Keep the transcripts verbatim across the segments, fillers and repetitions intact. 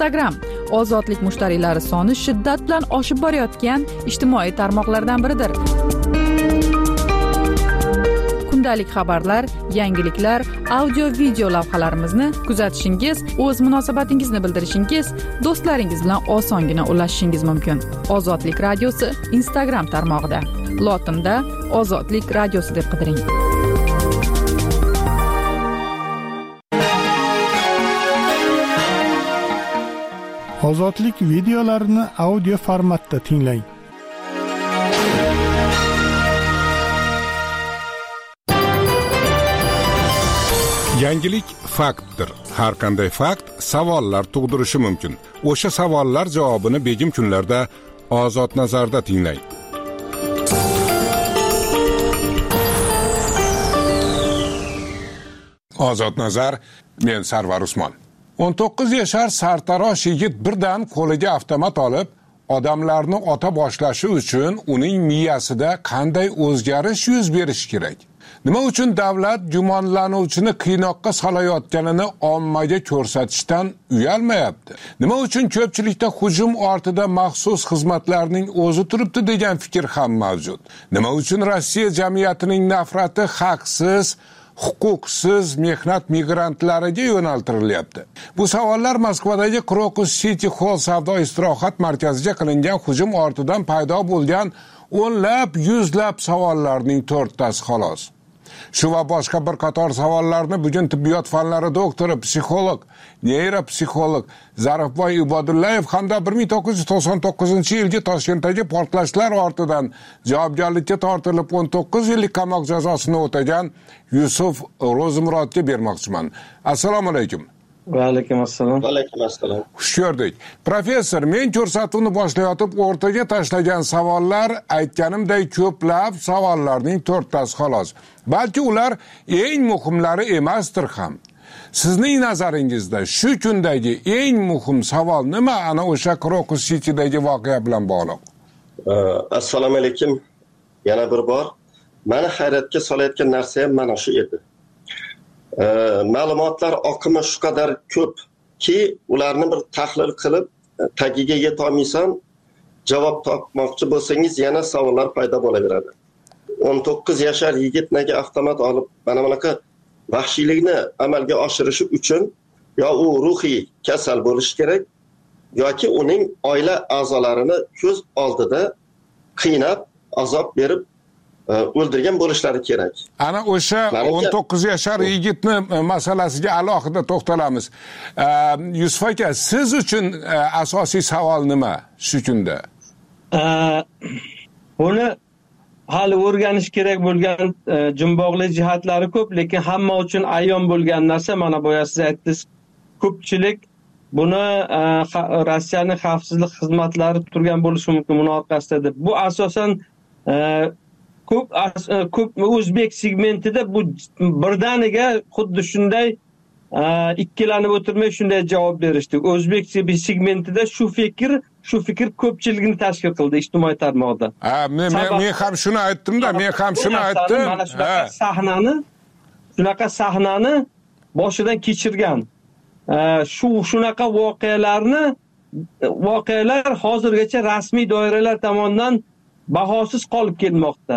Instagram ozodlik mushtariylari soni shiddat bilan oshib borayotgan ijtimoiy tarmoqlardan biridir. Kundalik xabarlar, yangiliklar, audio-video lavhalarimizni kuzatishingiz, o'z munosabatingizni bildirishingiz, do'stlaringiz bilan osongina ulashishingiz mumkin. Ozodlik radiosi Instagram tarmog'ida. Lotinda Ozodlik radiosi deb qidiring. Ozodlik videolarini audio formatda tinglang. Yangilik faktdir. Har qanday fakt savollar tug'dirishi mumkin. O'sha savollar javobini begim kunlarda Ozod nazarda tinglang. Ozod nazar, men Sarvar Usmon. o'n to'qqiz yashar sartarosh yigit birdan qo'liga avtomat olib, odamlarni ota boshlashi uchun uning miyasida qanday o'zgarish yuz berishi kerak? Nima uchun davlat gumonlanuvchini qiynoqqa solayotganini ommaga ko'rsatishdan uyalmayapti? Nima uchun ko'pchilikda hujum ortida maxsus xizmatlarning o'zi turibdi degan fikr ham mavjud? Nima uchun Rossiya jamiyatining nafrati haqsiz, huquqsiz mehnat migrantlariga yo'naltirilyapti? Bu savollar Moskvadagi Crocus City Hall savdo istirohat markaziga qilingan hujum ortidan paydo bo'lgan o'nlab, yuzlab savollarning to'rttasi xolos. Shu va boshqa bir qator savollarni bugun tibbiyot fanlari doktori, psixolog, neyropsixolog Zarifboy Ibodullayev hamda bir ming to'qqiz yuz to'qson to'qqizinchi yilgi Toshkentdagi portlashlar ortidan javobgarlikka tortilib o'n to'qqiz yillik qamoq jazosini o'tagan Yusuf Ro'zimurodga bermoqchiman. Assalomu alaykum. Va alaykum assalom. Va alaykum assalom. Xush ko'rdik. Professor, men ko'rsatuvni boshlayotib o'rtaga tashlagan savollar aytganimday ko'plab savollarning to'rttasi xolos. Balki ular eng muhimlari emasdir ham. Sizning nazaringizda shu kundagi eng muhim savol nima? Ana o'sha Crocus City'dagi voqea bilan bog'liq. Assalomu alaykum. Yana bir bor meni hayratga solayotgan narsa ham mana shu edi. Ma'lumotlar oqimi shu qadar ko'pki, ularni bir tahlil qilib tagiga yeta olmaysan, javob topmoqchi bo'lsangiz yana savollar paydo bo'laveradi. o'n to'qqiz yashar yigit nega avtomat olib mana bunaqa vahshiylikni amalga oshirishi uchun yo u ruhiy kasal bo'lishi kerak yoki uning oila a'zolarini ko'z oldida qiynab, azob berib o'ldirgan bo'lishlari kerak. Ana o'sha o'n to'qqiz yashar yigitni masalasiga alohida to'xtalamiz. Yusuf aka, siz uchun asosiy savol nima shu kunda? Buni hali o'rganish kerak bo'lgan jumboqli jihatlari ko'p, lekin hamma uchun ayon bo'lgan narsa mana boya siz aytdingiz. Ko'pchilik buni Rossiyaning xavfsizlik xizmatlari turgan bo'lishi mumkin buni orqasida deb. Bu asosan ko'p ko'p o'zbek segmentida bu birdaniga xuddi shunday ikkilanib o'tirmay shunday javob berishdi. O'zbek segmentida shu fikr shu fikr ko'pchilikni tashkil qildi ijtimoiy tarmoqda. Ha, men men ham shuni aytdim-da, men ham shuni aytdim. Mana shunaqa sahnani, shunaqa sahnani boshidan kechirgan. Shu shunaqa voqealarni voqealar hozirgacha rasmiy doiralar tomonidan bahosiz qolib kelmoqda.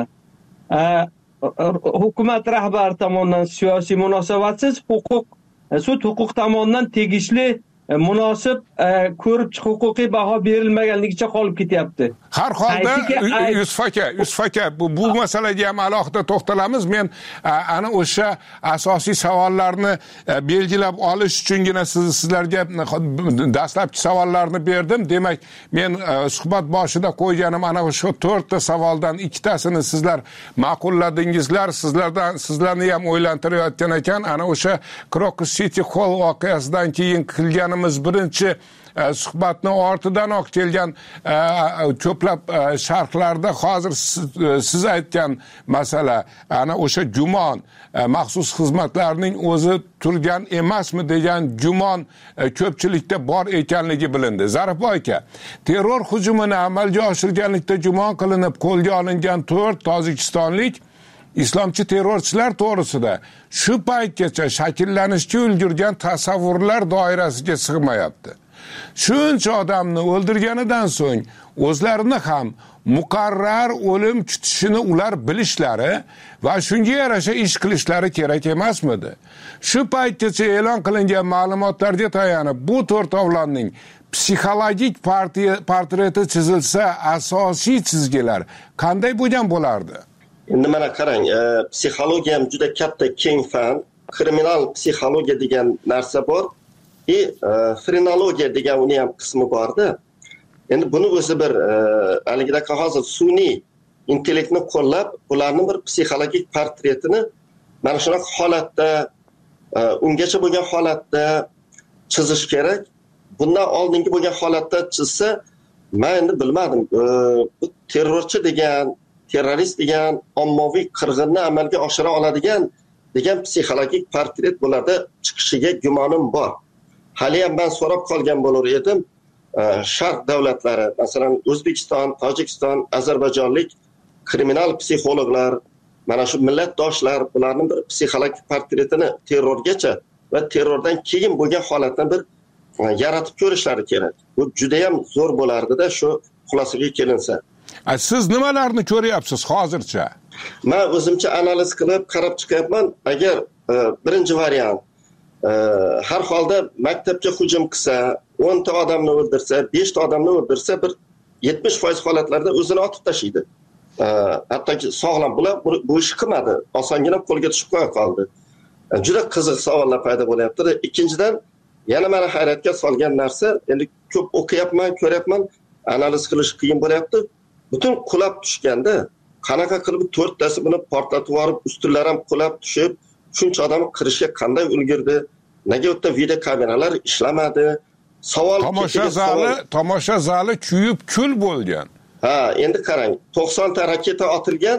Hukumat rahbari tomonidan siyosiy munosabatsiz, huquq sud huquq tomonidan tegishli munosib ko'rib huquqiy baho berilmaganligicha qolib ketyapti. Har holda Yusuf aka, Yusuf aka bu, bu masalaga ham alohida to'xtalamiz. Men ana o'sha asosiy savollarni belgilab olish uchungina siz, sizlarga dastlabki savollarni berdim. Demak, men suhbat boshida qo'yganim ana o'sha to'rtta savoldan ikkitasini sizlar ma'qulladingizlar. Sizlardan sizlarni ham o'ylantirayotgan ekan. Ana o'sha Crocus City Hall voqeasidan keyin qilgan birinchi suhbatni ortidanoq kelgan ko'plab sharhlarda hozir siz aytgan masala ana o'sha gumon, maxsus xizmatlarning o'zi turgan emasmi degan gumon ko'pchilikda bor ekanligi bilindi. Zarifboy aka, terror hujumini amalga oshirganlikda gumon qilinib qo'lga olingan to'rt tojikistonlik islomchi terrorchilar to'g'risida shu paytgacha shakllanishga ulgurgan tasavvurlar doirasiga sig'mayapti. Shuncha odamni o'ldirganidan so'ng o'zlarini ham muqarrar o'lim kutishini ular bilishlari va shunga yarasha ish qilishlari kerak emasmidi? Shu paytgacha e'lon qilingan ma'lumotlarga tayanib, bu to'rtovlonning psixologik portreti chizilsa, asosiy chizgilar qanday bo'lgan bo'lardi? Endi mana qarang, psixologiya ham juda katta keng fan. Kriminal psixologiya degan narsa bor, и frenologiya degan uni ham qismi borda. Endi buni o'zi bir haligidagi hozir sun'iy intellektni qo'llab, bularning bir psixologik portretini mana shunaqa holatda, ungacha bo'lgan holatda chizish kerak. Bundan oldingi bo'lgan holatda chizsa, men endi bilmadim. Bu terrorchi degan, terrorist degan, ommaviy qirg'inni amalga oshira oladigan degan psixologik portret bularda chiqishiga gumonim bor. Hali ham men so'rab qolgan bo'lar edim. Sharq davlatlari, masalan, O'zbekiston, Tojikiston, Ozarbayjonlik kriminal psixologlar, mana shu millatdoshlar bularning bir psixologik portretini terrorgacha va terrordan keyin bo'lgan holatni bir yaratib ko'rishlari kerak. Bu juda ham zo'r bo'lardi-da shu xulosaga kelinsa. Siz nimalarni ko'ryapsiz hozircha? Men o'zimcha analiz qilib qarab chiqyapman. Agar birinchi variant har holda maktabga hujum qilsa, o'nta odamni o'ldirsa, beshta odamni o'ldirsa, bir yetmish foiz holatlarda o'zini otib tashlaydi. Hattoki sog'lom bular bu ish qilmadi. Osongina qo'lga tushib qo'ya qoldi. Juda qiziq savollar paydo bo'lyapti. Ikkinchidan, yana meni hayratga solgan narsa, endi ko'p o'qiyapman, ko'ryapman, analiz qilish qiyin bo'lyapti. Butun qulab tushganda, qanaqa qilib to'rttasi buni portlatib yuborib, ustunlar ham qulab tushib, shuncha odam kirishga qanday ulgurdi? Nega o'tda video kameralar ishlamadi? Savol tomosha zali, tomosha zali kuyib kul bo'lgan. Ha, endi qarang, to'qson ta raketa otilgan,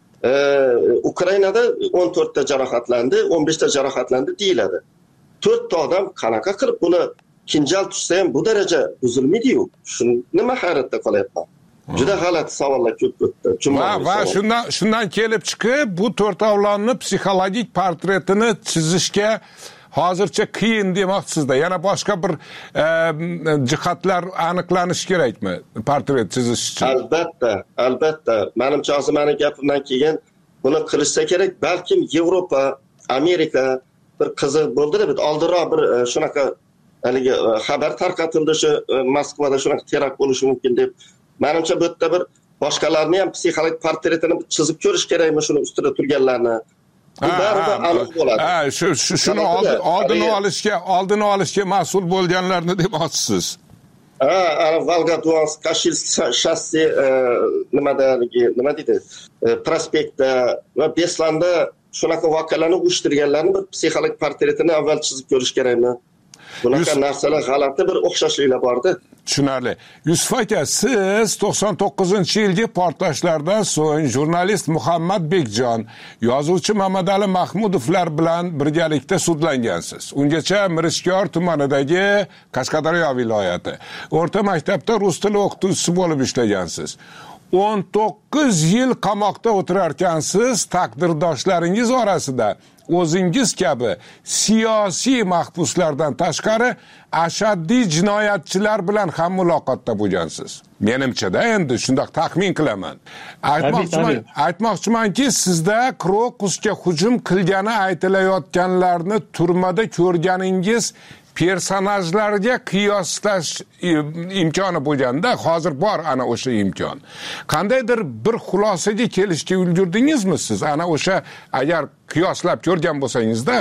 Ukrainada o'n to'rtta jarohatlandi, o'n beshta jarohatlandi deyiladi. to'rtta odam qanaqa qilib buni kinjal tushsa ham bu daraja buzilmaydi-yu. Shuni nima hayratda qolyapman. Juda g'alati savollar ko'p o'tdi. Va, va shundan shundan kelib chiqib, bu to'rtovlonni psixologik portretini chizishga hozircha qiyin demoqsizda. Yana boshqa bir e, jihatlar aniqlanishi kerakmi portret chizish uchun? Albatta, albatta. Menimcha hozir meni gapimdan keyin buni qilishsa kerak. Balkim Yevropa, Amerika bir qiziq bo'ldi-da, bir oldinroq bir shunaqa haligi xabar tarqatildi, shu Moskvada shunaqa terakt bo'lishi mumkin deb. Menimcha bu yerda bir boshqalarni ham psixologik portretini chizib ko'rish kerakmi shuni ustida turganlarni. Bu baribir aniq bo'ladi. Ha, shu shuni oldini olishga, oldini olishga mas'ul bo'lganlarni demoqchisiz. Ha, ana Volga-Duansk, Kashilskiy shassi nimada, nima deydi? Prospektda va Beslanda shunaqa voqealarni uyushtirganlarni bir psixologik portretini avval chizib ko'rish kerakmi? Bunaqa narsalar g'alati bir o'xshashliklar borda. Tushunarli. Yusuf aka, siz to'qson to'qqizinchi yilgi portlashlardan so'ng jurnalist Muhammad Bekjon, yozuvchi Mamadali Mahmudovlar bilan birgalikda sudlangansiz. Ungacha Mirishkor tumanidagi Qashqadaryo viloyati o'rta maktabda rus tili o'qituvchisi bo'lib ishlagansiz. o'n to'qqiz yil qamoqda o'tirarkansiz, taqdirdoshlaringiz orasida o'zingiz kabi siyosiy mahbuslardan tashqari ashaddiy jinoyatchilar bilan ham muloqotda bo'lgansiz. Menimcha-da endi shundoq taxmin qilaman. Aytmoqchiman, aytmoqchimanki, sizda Krokusga hujum qilgani aytilayotganlarni turmada ko'rganingiz personajlarga qiyoslash imkoni bo'lganda, hozir bor ana o'sha imkon. Qandaydir bir xulosaga kelishga ulgurdingizmi siz? Ana o'sha agar qiyoslab ko'rgan bo'lsangizda?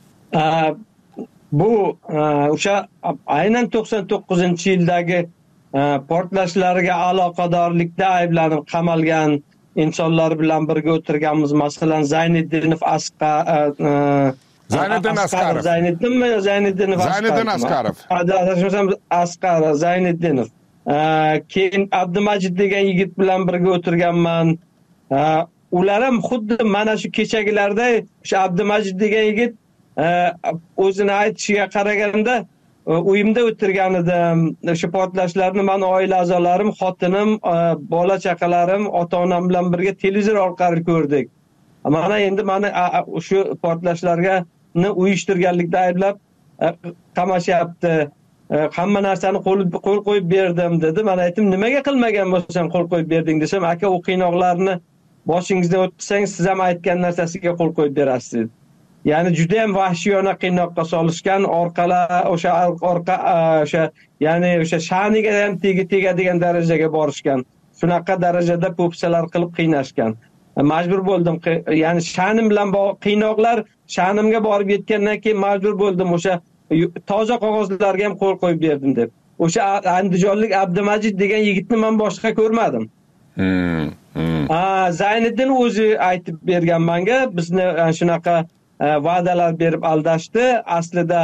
Bu o'sha aynan to'qson to'qqizinchi yildagi portlashlarga aloqadorlikda ayblanib qamalgan insonlar bilan birga o'tirganmiz. Masalan, Zayniddinov Asqar, Zayniddin Asqarov. Zayniddinmi yo Zayniddinov Asqarov? Zayniddin Asqarov. Adashmasam Asqarov, Zayniddinov. Keyin Abdumajid degan yigit bilan birga o'tirganman. Ular ham xuddi mana shu kechagilarda o'sha Abdumajid degan yigit o'zini aytishiga qaraganda uyimda o'tirgan edim. O'sha portlashlarni men oila a'zolarim, xotinim, bola chaqalarim, ota-onam bilan birga televizor orqali ko'rdik. Mana endi meni shu portlashlarga uyushtirganlikda ayblab qamashyapti. hamma narsani qo'l qo'l qo'yib berdim dedi. Men aytdim, nimaga qilmagan bo'lsang qo'l qo'yib berding desam, aka u qiynoqlarni boshingizdan o'tkazsangiz siz ham aytgan narsasiga qo'l qo'yib berasiz. Ya'ni juda ham vahshiyona qiynoqqa solishgan, orqalar o'sha orqa o'sha ya'ni o'sha sha'niga ham tegadigan darajaga borishgan. Shunaqa darajada po'pisalar qilib qiynashgan. Majbur bo'ldim, ya'ni sha'nim bilan qiynoqlar sha'nimga borib yetgandan keyin majbur bo'ldim o'sha toza qog'ozlarga ham qo'l qo'yib berdim deb. O'sha andijonlik Abdumajid degan yigitni men boshqa ko'rmadim. Hmm. Hmm. Zayniddin o'zi aytib bergan menga, bizni shunaqa va'dalar berib aldashdi. Aslida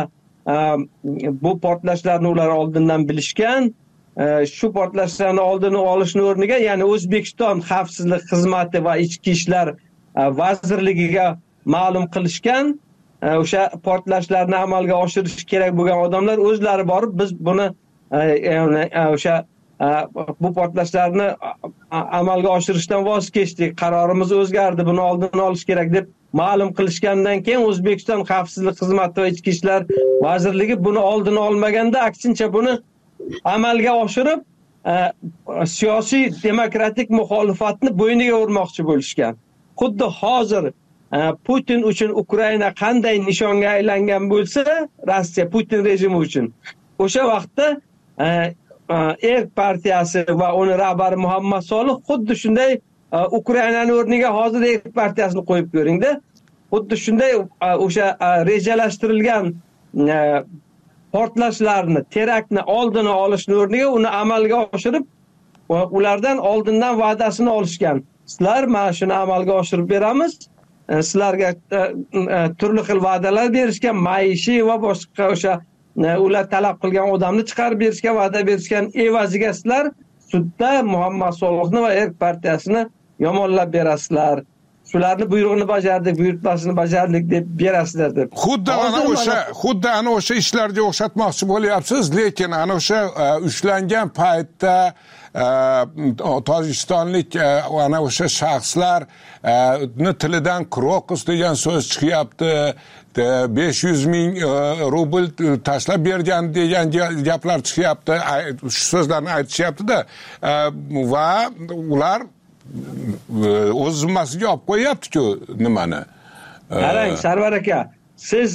bu portlashlarni ular oldindan bilishgan. Shu portlashlarni oldini olishning o'rniga, ya'ni O'zbekiston xavfsizlik xizmati va ichki ishlar vazirligiga ma'lum qilishgan. O'sha portlashlarni amalga oshirish kerak bo'lgan odamlar o'zlari borib, biz buni o'sha bu portlashlarni amalga oshirishdan voz kechdik, qarorimiz o'zgardi, buni oldini olish kerak deb ma'lum qilishgandan keyin O'zbekiston xavfsizlik xizmati va ichki ishlar vazirligi buni oldini olmaganda, aksincha buni amalga oshirib siyosiy demokratik muxolifatni bo'yniga urmoqchi bo'lishgan. Xuddi hozir Putin uchun Ukraina qanday nishonga aylangan bo'lsa, Rossiya Putin rejimi uchun o'sha vaqtda Erk partiyasi va uni rahbari Muhammad Solih xuddi shunday Ukrainaning o'rniga hozir Erk partiyasini qo'yib ko'ringda. Xuddi shunday o'sha rejalashtirilgan portlashlarni, teraktni oldini olishning o'rniga uni amalga oshirib, ulardan oldindan va'dasini olishgan. Sizlar mana shuni amalga oshirib beramiz. Sizlarga turli xil va'dalar berishgan, maishiy va boshqa o'sha ular talab qilgan odamni chiqarib berishga va'da berishgan, evaziga sizlar sudda Muhammad Solihni va Erk partiyasini yomonlab berasizlar. Shularni buyrug'ini bajardik, buyurtmasini bajardik deb berasizlar deb. Xuddi ana o'sha, xuddi ana o'sha ishlarga o'xshatmoqchi bo'lyapsiz, lekin ana o'sha ushlangan paytda tojikistonlik ana o'sha shaxslarni tilidan Krokus degan so'z chiqyapti, besh yuz ming rubl tashlab bergan degan gaplar chiqyapti, shu so'zlarni aytishyapti-da, va ular o'z zimmasiga olib qo'yapti-ku nimani. Qarang, Sarvar aka, siz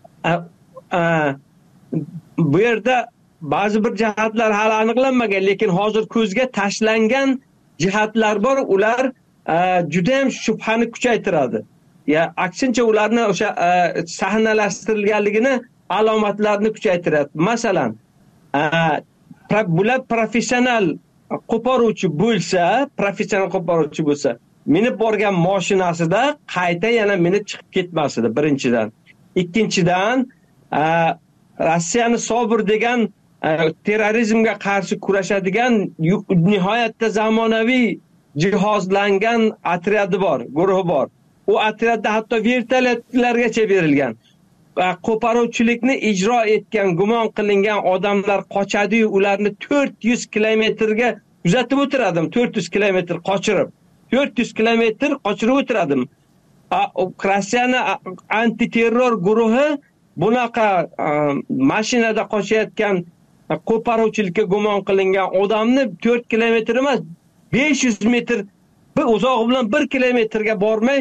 bu yerda ba'zi bir jihatlar hali aniqlanmagan, lekin hozir ko'zga tashlangan jihatlar bor, ular juda ham shubhani kuchaytiradi. Ya aksincha ularni o'sha sahnalashtirilganligini alomatlarini kuchaytiradi. Masalan, bular professional qo'poruvchi bo'lsa, professional qo'poruvchi bo'lsa, minib borgan mashinasida qayta yana minib chiqib ketmasdi, birinchidan. Ikkinchidan, Rossiyani Sobir degan terrorizmga qarshi kurashadigan nihoyatda zamonaviy jihozlangan otryadi bor, guruhi bor. U otryadda hatto vertolyotlargacha berilgan. Qo'poruvchilikni ijro etgan, gumon qilingan odamlar qochadi-yu, ularni to'rt yuz kilometrga kuzatib o'tiradim, to'rt yuz kilometr qochirib. to'rt yuz kilometr qochirib o'tiradim. Rossiyani antiterror guruhi bunaqa mashinada qochayotgan qo'poruvchilikka gumon qilingan odamni to'rt kilometr emas, besh yuz metr bir uzog'i bilan bir kilometrga bormay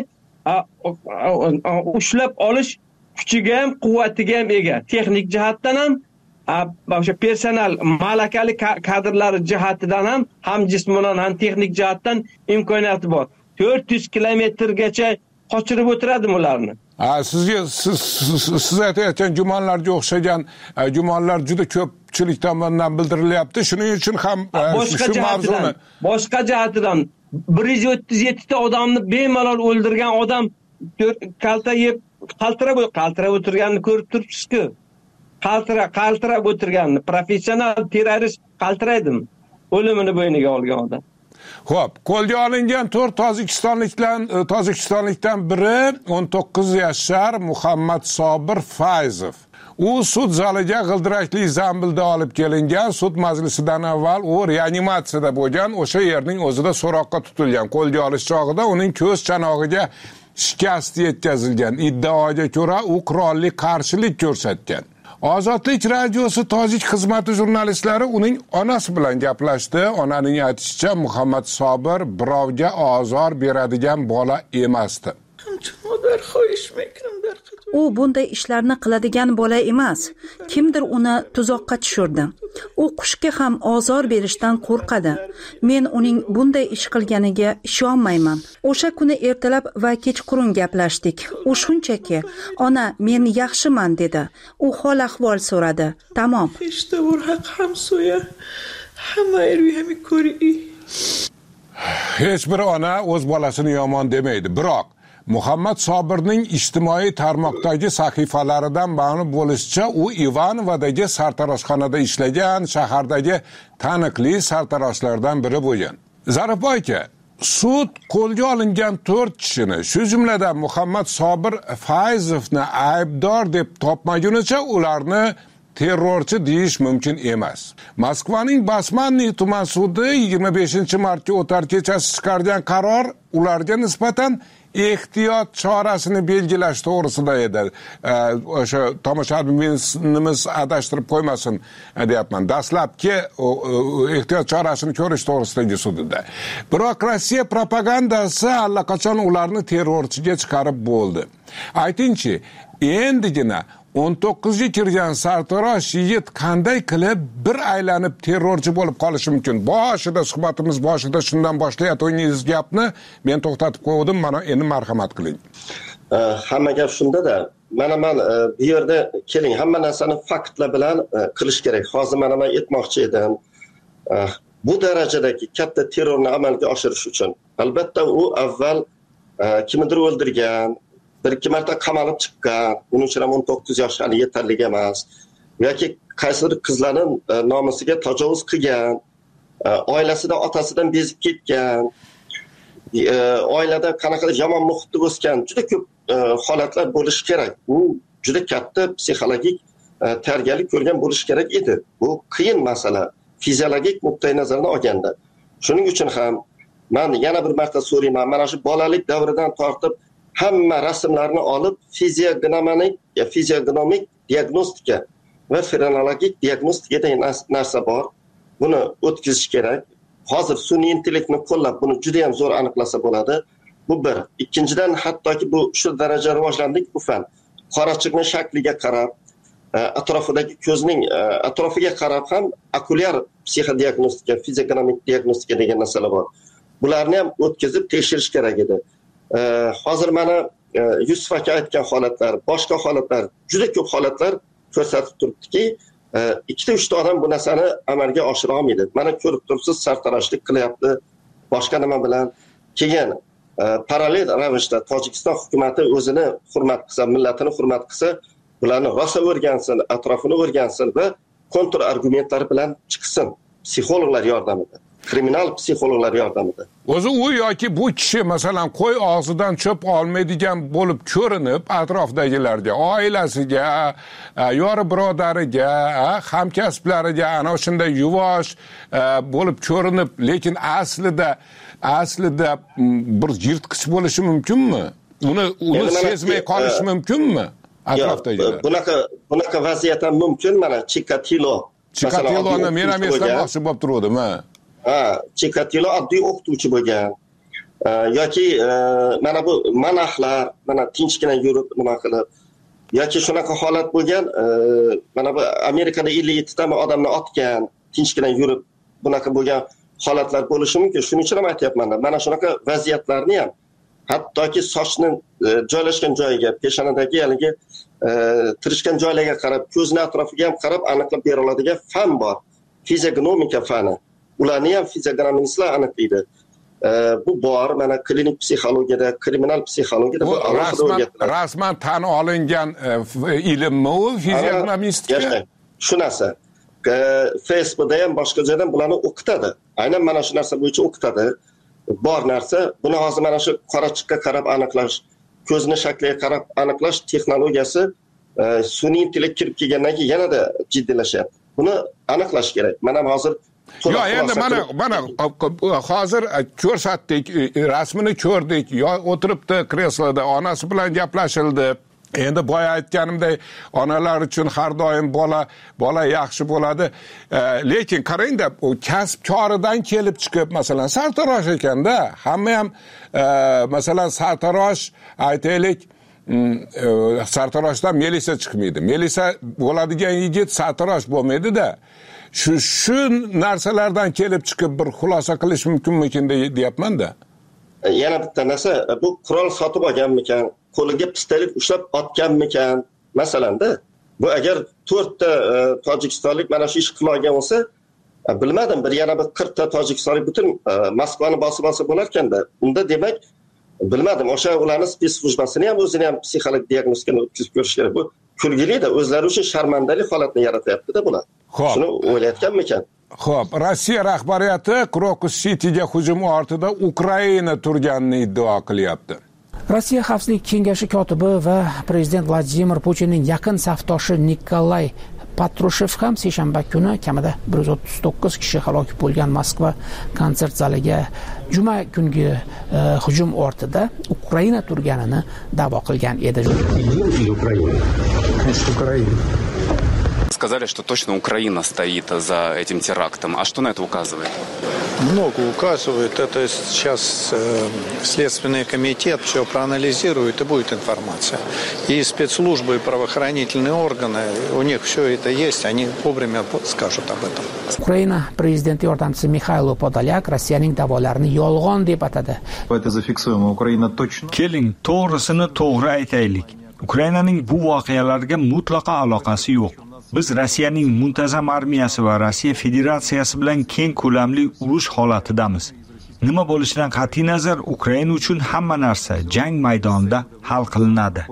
ushlab olish kuchiga ham, quvvatiga ham ega. Texnik jihatdan ham, o'sha personal malakali kadrlari jihatidan ham, ham jismonan, ham texnik jihatdan imkoniyati bor. to'rt yuz kilometrgacha qochirib o'tiradim ularni. Ha, sizga siz siz aytayotgan gumonlarga o'xshagan gumonlar juda ko'pchilik tomonidan bildirilyapti. Shuning uchun ham shu mavzuni boshqa jihatidan bir yuz o'ttiz yetti ta odamni bemalol o'ldirgan odam kalta yeb qaltirab qaltirab o'tirganini ko'rib turibsiz-ku. Qaltira qaltirab o'tirganini, professional terrorist qaltiraydimi? O'limini bo'yniga olgan odam. Xo'p, qo'lga olingan to'rt tojikistonlikdan tojikistonlikdan biri o'n to'qqiz yashar Muhammad Sobir Fayzov. U sud zaliga g'ildirakli zambilda olib kelingan, sud majlisidan avval u reanimatsiyada bo'lgan, o'sha yerning o'zida so'roqqa tutilgan. Qo'lga olish chog'ida uning ko'z chanog'iga shikast yetkazilgan. Iddaoga ko'ra u qurolli qarshilik ko'rsatgan. Ozodlik radiosi tojik xizmati jurnalistlari uning onasi bilan gaplashdi. Onaning aytishicha, Muhammad Sobir birovga ozor beradigan bola emasdi. U bunday ishlarni qiladigan bola emas. Kimdir uni tuzoqqa tushirdi. U qushga ham ozor berishdan qo'rqadi. Men uning bunday ish qilganiga ishonmayman. O'sha kuni ertalab va kechqurun gaplashdik. U shunchaki, "Ona, men yaxshiman" dedi. U hol ahvol so'radi. Tamom. Hech bir ona o'z bolasini yomon demaydi. Biroq Muhammad Sobirning ijtimoiy tarmoqdagi sahifalaridan ma'lum bo'lishicha, u Ivanovadagi sartaroshxonada ishlagan, shahardagi taniqli sartaroshlardan biri bo'lgan. Zarifboy aka, sud qo'lga olingan to'rt kishini, shu jumladan Muhammad Sobir Fayzovni aybdor deb topmagunicha ularni terrorchi deyish mumkin emas. Moskvaning Basmanniy tuman sudi yigirma beshinchi martga o'tar kechasi chiqargan qaror ularga nisbatan ehtiyot chorasini belgilash to'g'risida edi. O'sha tomoshabinimiz adashtirib qo'ymasin deyapman. Dastlabki ehtiyot chorasini ko'rish to'g'risidagi sudida. Biroq Rossiya propagandasi allaqachon ularni terrorchiga chiqarib bo'ldi. Aytingchi, endigina o'n to'qqizga kirgan sartarosh yigit qanday qilib bir aylanib terrorchi bo'lib qolishi mumkin? Boshida suhbatimiz boshida shundan boshlayotganingiz gapni men to'xtatib qo'ydim. Mana endi marhamat qiling. Hamma gap shunda-da. Mana men bu yerda keling, hamma narsani faktlar bilan qilish kerak. Hozir mana men aytmoqchi edim. Bu darajadagi katta terrorni amalga oshirish uchun albatta u avval kimnidir o'ldirgan, bir ikki marta qamalib chiqqan, buning uchun ham o'n to'qqiz yosh hali yetarli emas. Yoki qaysidir qizlarning nomusiga tajovuz qilgan, oilasida otasidan bezib ketgan, oilada qanaqadir yomon muhitda o'sgan juda ko'p holatlar bo'lishi kerak. Bu juda katta psixologik tayyorgarlik ko'rgan bo'lishi kerak edi. Bu qiyin masala, fiziologik nuqtai nazardan olganda. Shuning uchun ham men yana bir marta so'rayman, mana shu bolalik davridan tortib hamma rasmlarni olib fiziognomik, fiziognomik diagnostika va frenologik diagnostika degan narsa bor. Buni o'tkazish kerak. Hozir sun'iy intellektni qo'llab buni juda ham zo'r aniqlasa bo'ladi. Bu bir. Ikkinchidan, hattoki bu shu daraja rivojlandik bu fan. Qorachiqning shakliga qarab, atrofidagi ko'zning atrofiga qarab ham okulyar psixodiagnostika, fiziognomik diagnostika degan narsalar bor. Bularni ham o'tkazib tekshirish kerak edi. Hozir mana Yusuf aka aytgan holatlar, boshqa holatlar, juda ko'p holatlar ko'rsatib turibdiki, ikkita uchta odam bu narsani amalga oshira olmaydi. Mana ko'rib turibsiz, sartaroshlik qilyapti, boshqa nima bilan. Keyin parallel ravishda Tojikiston hukumatı o'zini hurmat qilsa, millatini hurmat qilsa, bularni rosa o'rgansin, atrofini o'rgansin va kontur argumentlar bilan chiqsin psixologlar yordamida. Kriminal psixologlar yordamida. O'zi u yoki bu kishi masalan qo'y og'zidan cho'p olmaydigan bo'lib ko'rinib, atrofdagilarga, oilasiga, yori birodariga, hamkasblariga ana shunday yuvosh bo'lib ko'rinib, lekin aslida aslida bir yirtqich bo'lishi mumkinmi? Uni uni sezmay qolishi mumkinmi? Atrofdagilar. Bunaqa bunaqa vaziyat ham mumkin. Mana Chikatilo. Chikatiloni men ham eslamoqchi bo'lib turdim, ha. Ha, Chikatilo oddiy o'qituvchi bo'lgan. Yoki mana bu manahlar, mana tinchgina yurib nima qilib, yoki shunaqa holat bo'lgan, mana bu Amerikada ellik yetti ta odamni otgan, tinchgina yurib bunaqa bo'lgan holatlar bo'lishi mumkin. Shuning uchun ham aytayapman. Mana shunaqa vaziyatlarni ham hattoki sochni joylashgan joyiga, peshonadagi haligi tirishgan joylarga qarab, ko'zning atrofiga ham qarab aniqlab bera oladigan fan bor. Fiziognomika fani. Ularni ham fizionomistlar aniqlaydi. Bu bor, mana klinik psixologiyada, kriminal psixologiyada bu alohida o'rgatiladi. Rasman tan olingan ilmmi u fizionomistika? Shu narsa. Facebookda ham boshqa joydan bularni o'qitadi. Aynan mana shu narsa bo'yicha o'qitadi. Bor narsa, buni hozir mana shu qorachiqqa qarab aniqlash, ko'zning shakliga qarab aniqlash texnologiyasi sun'iy intellekt kirib kelgandan keyin yanada jiddiylashyapti. Buni aniqlash kerak. Mana hozir Yo, endi mana mana hozir ko'rsatdik, rasmini ko'rdik, yo o'tiribdi kresloda, onasi bilan gaplashildi. Endi boya aytganimdek, onalar uchun har doim bola bola yaxshi bo'ladi. E, lekin qarangda, u kasb-koridan kelib chiqib, masalan, sartarosh ekanda, hamma ham e, masalan sartarosh aytaylik, e, sartaroshdan Melisa chiqmaydi. Melisa bo'ladigan yigit sartarosh bo'lmaydi-da. Shu shu narsalardan kelib chiqib bir xulosa qilish mumkinmikin deyapman-da. Yana bitta narsa, bu qurol sotib olganmikan, qo'liga pistolet ushlab otganmikan, masalanda. Bu agar to'rtta e, tojikistonlik mana shu ish qilgan bo'lsa, e, bilmadim, bir yana bir qirq ta tojikistonlik butun e, Moskvani bosib olsa bo'lar ekanda. Unda demak, bilmadim, o'sha ularning spetsslujbasini ham o'zini ham psixologik diagnostikani o'tkazib ko'rish kerak. Bu kulgili-da, o'zlari uchun sharmandalik holatni yaratyapti-da bular. Shuni o'ylayotganmikan? Xo'p, Rossiya rahbariyati Krokus Cityga hujum ortida Ukraina turganini iddao qilyapti. Rossiya Xavfsizlik kengashi kotibi va prezident Vladimir Putinning yaqin safdoshi Nikolay Patrushev ham seshanba kuni kamida bir yuz o'ttiz to'qqiz kishi halok bo'lgan Moskva konsert zaliga juma kungi e, hujum ortida Ukraina turganini da'vo qilgan edi. Сказали, что точно Украина стоит за этим терактом. А что на это указывает? Много указывает. Это сейчас э, Следственный комитет все проанализирует, и будет информация. И спецслужбы, и правоохранительные органы, у них все это есть, они вовремя скажут об этом. Ukraina prezidenti yordamchisi Mixailo Podolyak Rossiyaning da'volarini yolg'on deb atadi. Это зафиксируем. Украина точно. Keling, to'g'risini to'g'ri aytaylik. Ukrainaning bu voqealarga mutlaqo aloqasi yo'q. Biz Rossiyaning muntazam armiyasi va Rossiya Federatsiyasi bilan keng ko'lamli urush holatidamiz. Nima bo'lishidan qat'iy nazar, Ukraina uchun hamma narsa jang maydonida hal qilinadi.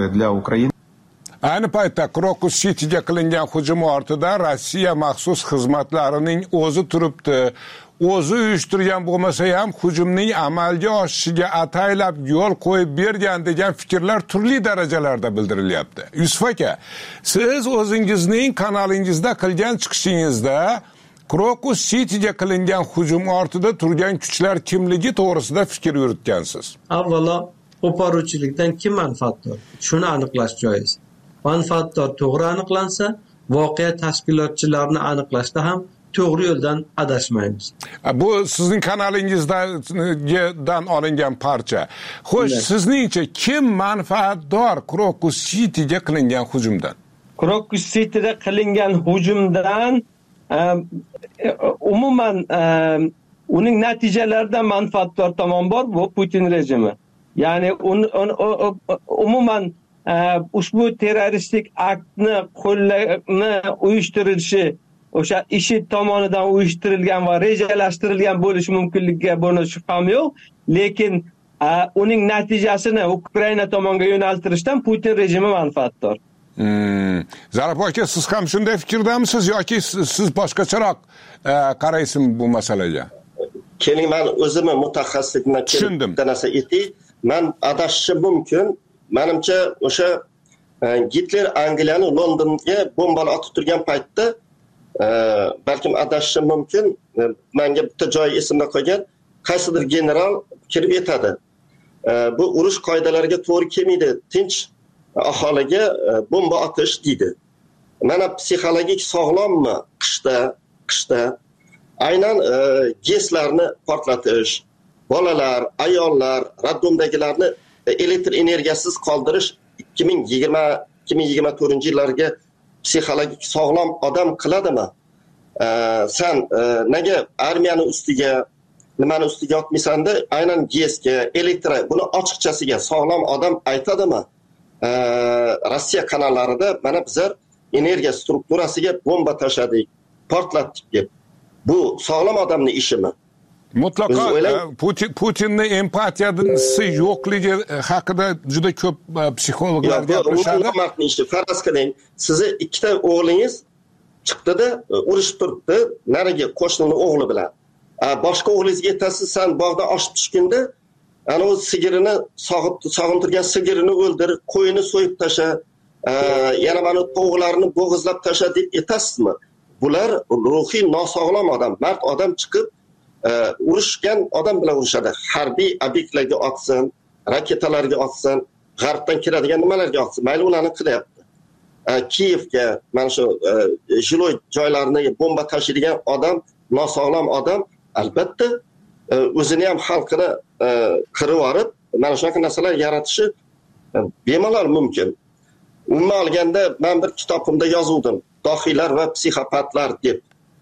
Ayni paytda Krokus Cityga qilingan hujum ortida Rossiya maxsus xizmatlarining o'zi turibdi. O'zi uyushtirgan bo'lmasa ham hujumning amalga oshishiga ataylab yo'l qo'yib bergan degan fikrlar turli darajalarda bildirilyapti. Yusuf aka, siz o'zingizning kanalingizda qilgan chiqishingizda Krokus Cityga qilingan hujum ortida turgan kuchlar kimligi to'g'risida fikr yuritgansiz. Avvalo, qo'poruvchilikdan kim manfaatdor? Shuni aniqlash joiz. Manfaatdor to'g'ri aniqlansa, voqea tashkilotchilarini aniqlashda ham to'g'ri yo'ldan adashmaymiz. Bu sizning kanalingizdan olingan parcha. Xo'sh, sizningcha kim manfaatdor Krokus Cityga qilingan hujumdan? Krokus Cityda qilingan hujumdan umuman uning natijalaridan manfaatdor tomon bor, bu Putin rejimi. Ya'ni umuman ushbu terroristik aktni qo'llashni uyushtirilishi o'sha IShID tomonidan uyushtirilgan va rejalashtirilgan bo'lishi mumkinligiga buni shubham yo'q, lekin uning natijasini Ukraina tomonga yo'naltirishdan Putin rejimi manfaatdor. Hmm. Zaraf aka, siz ham shunday fikrdamisiz yoki siz boshqacharoq qaraysiz bu masalaga? Keling, men o'zimni mutaxassisligimdan kelib bitta narsa aytay. Men adashishim mumkin. Menimcha o'sha Gitler Angliyani Londonga bombalar otib turgan paytda balkim adashishim mumkin. Menga bitta joy esimda qolgan, qaysidir general kirib aytadi. Bu urush qoidalariga to'g'ri kelmaydi. Tinch aholiga bomba otish deydi. Mana psixologik sog'lommi qishda, qishda aynan GESlarni portlatish, bolalar, ayollar, raddomdagilarni elektr energiyasiz qoldirish ikki ming yigirma ikki ming yigirma to'rtinchi yillarga psixologik sog'lom odam qiladimi? Sen nega armiyani ustiga, nimani ustiga otmaysan-da, aynan GESga, elektr, buni ochiqchasiga sog'lom odam aytadimi? Rossiya kanallarida mana bizlar energiya strukturasiga bomba tashladik, portlatdik deb. Bu sog'lom odamning ishimi? Mutlaqo Putin Putinning empatiyasi yo'qligi haqida juda ko'p psixologlar gapirishadi. Faraz qiling, sizni ikkita o'g'lingiz chiqdi-da, urushib turibdi, nariga qo'shnining o'g'li bilan. Boshqa o'g'lingizga aytasiz, sen bog'da oshib tushganda, ana o'z sigirini sog'ib turgan sigirini o'ldir, qo'yini so'yib tasha, yana mana tovuqlarni bo'g'izlab tasha deb aytasizmi? Bular ruhiy nosog'lom odam, mard odam chiqib urushgan odam bilan urushadi. Harbiy obyektlarga otsin, raketalarga otsin, g'arbdan kiradigan nimalarga yoqsa mayli ularni qilyapti. Kiyevga mana shu jiloy joylarini bomba tashiydigan odam, nosog'lom odam albatta o'zini ham xalqini qirib yorib, mana shunaqa narsalar yaratishi bemalol mumkin. Umuman olganda men bir kitobimda yozuvdim. Dohiylar va psixopatlar deb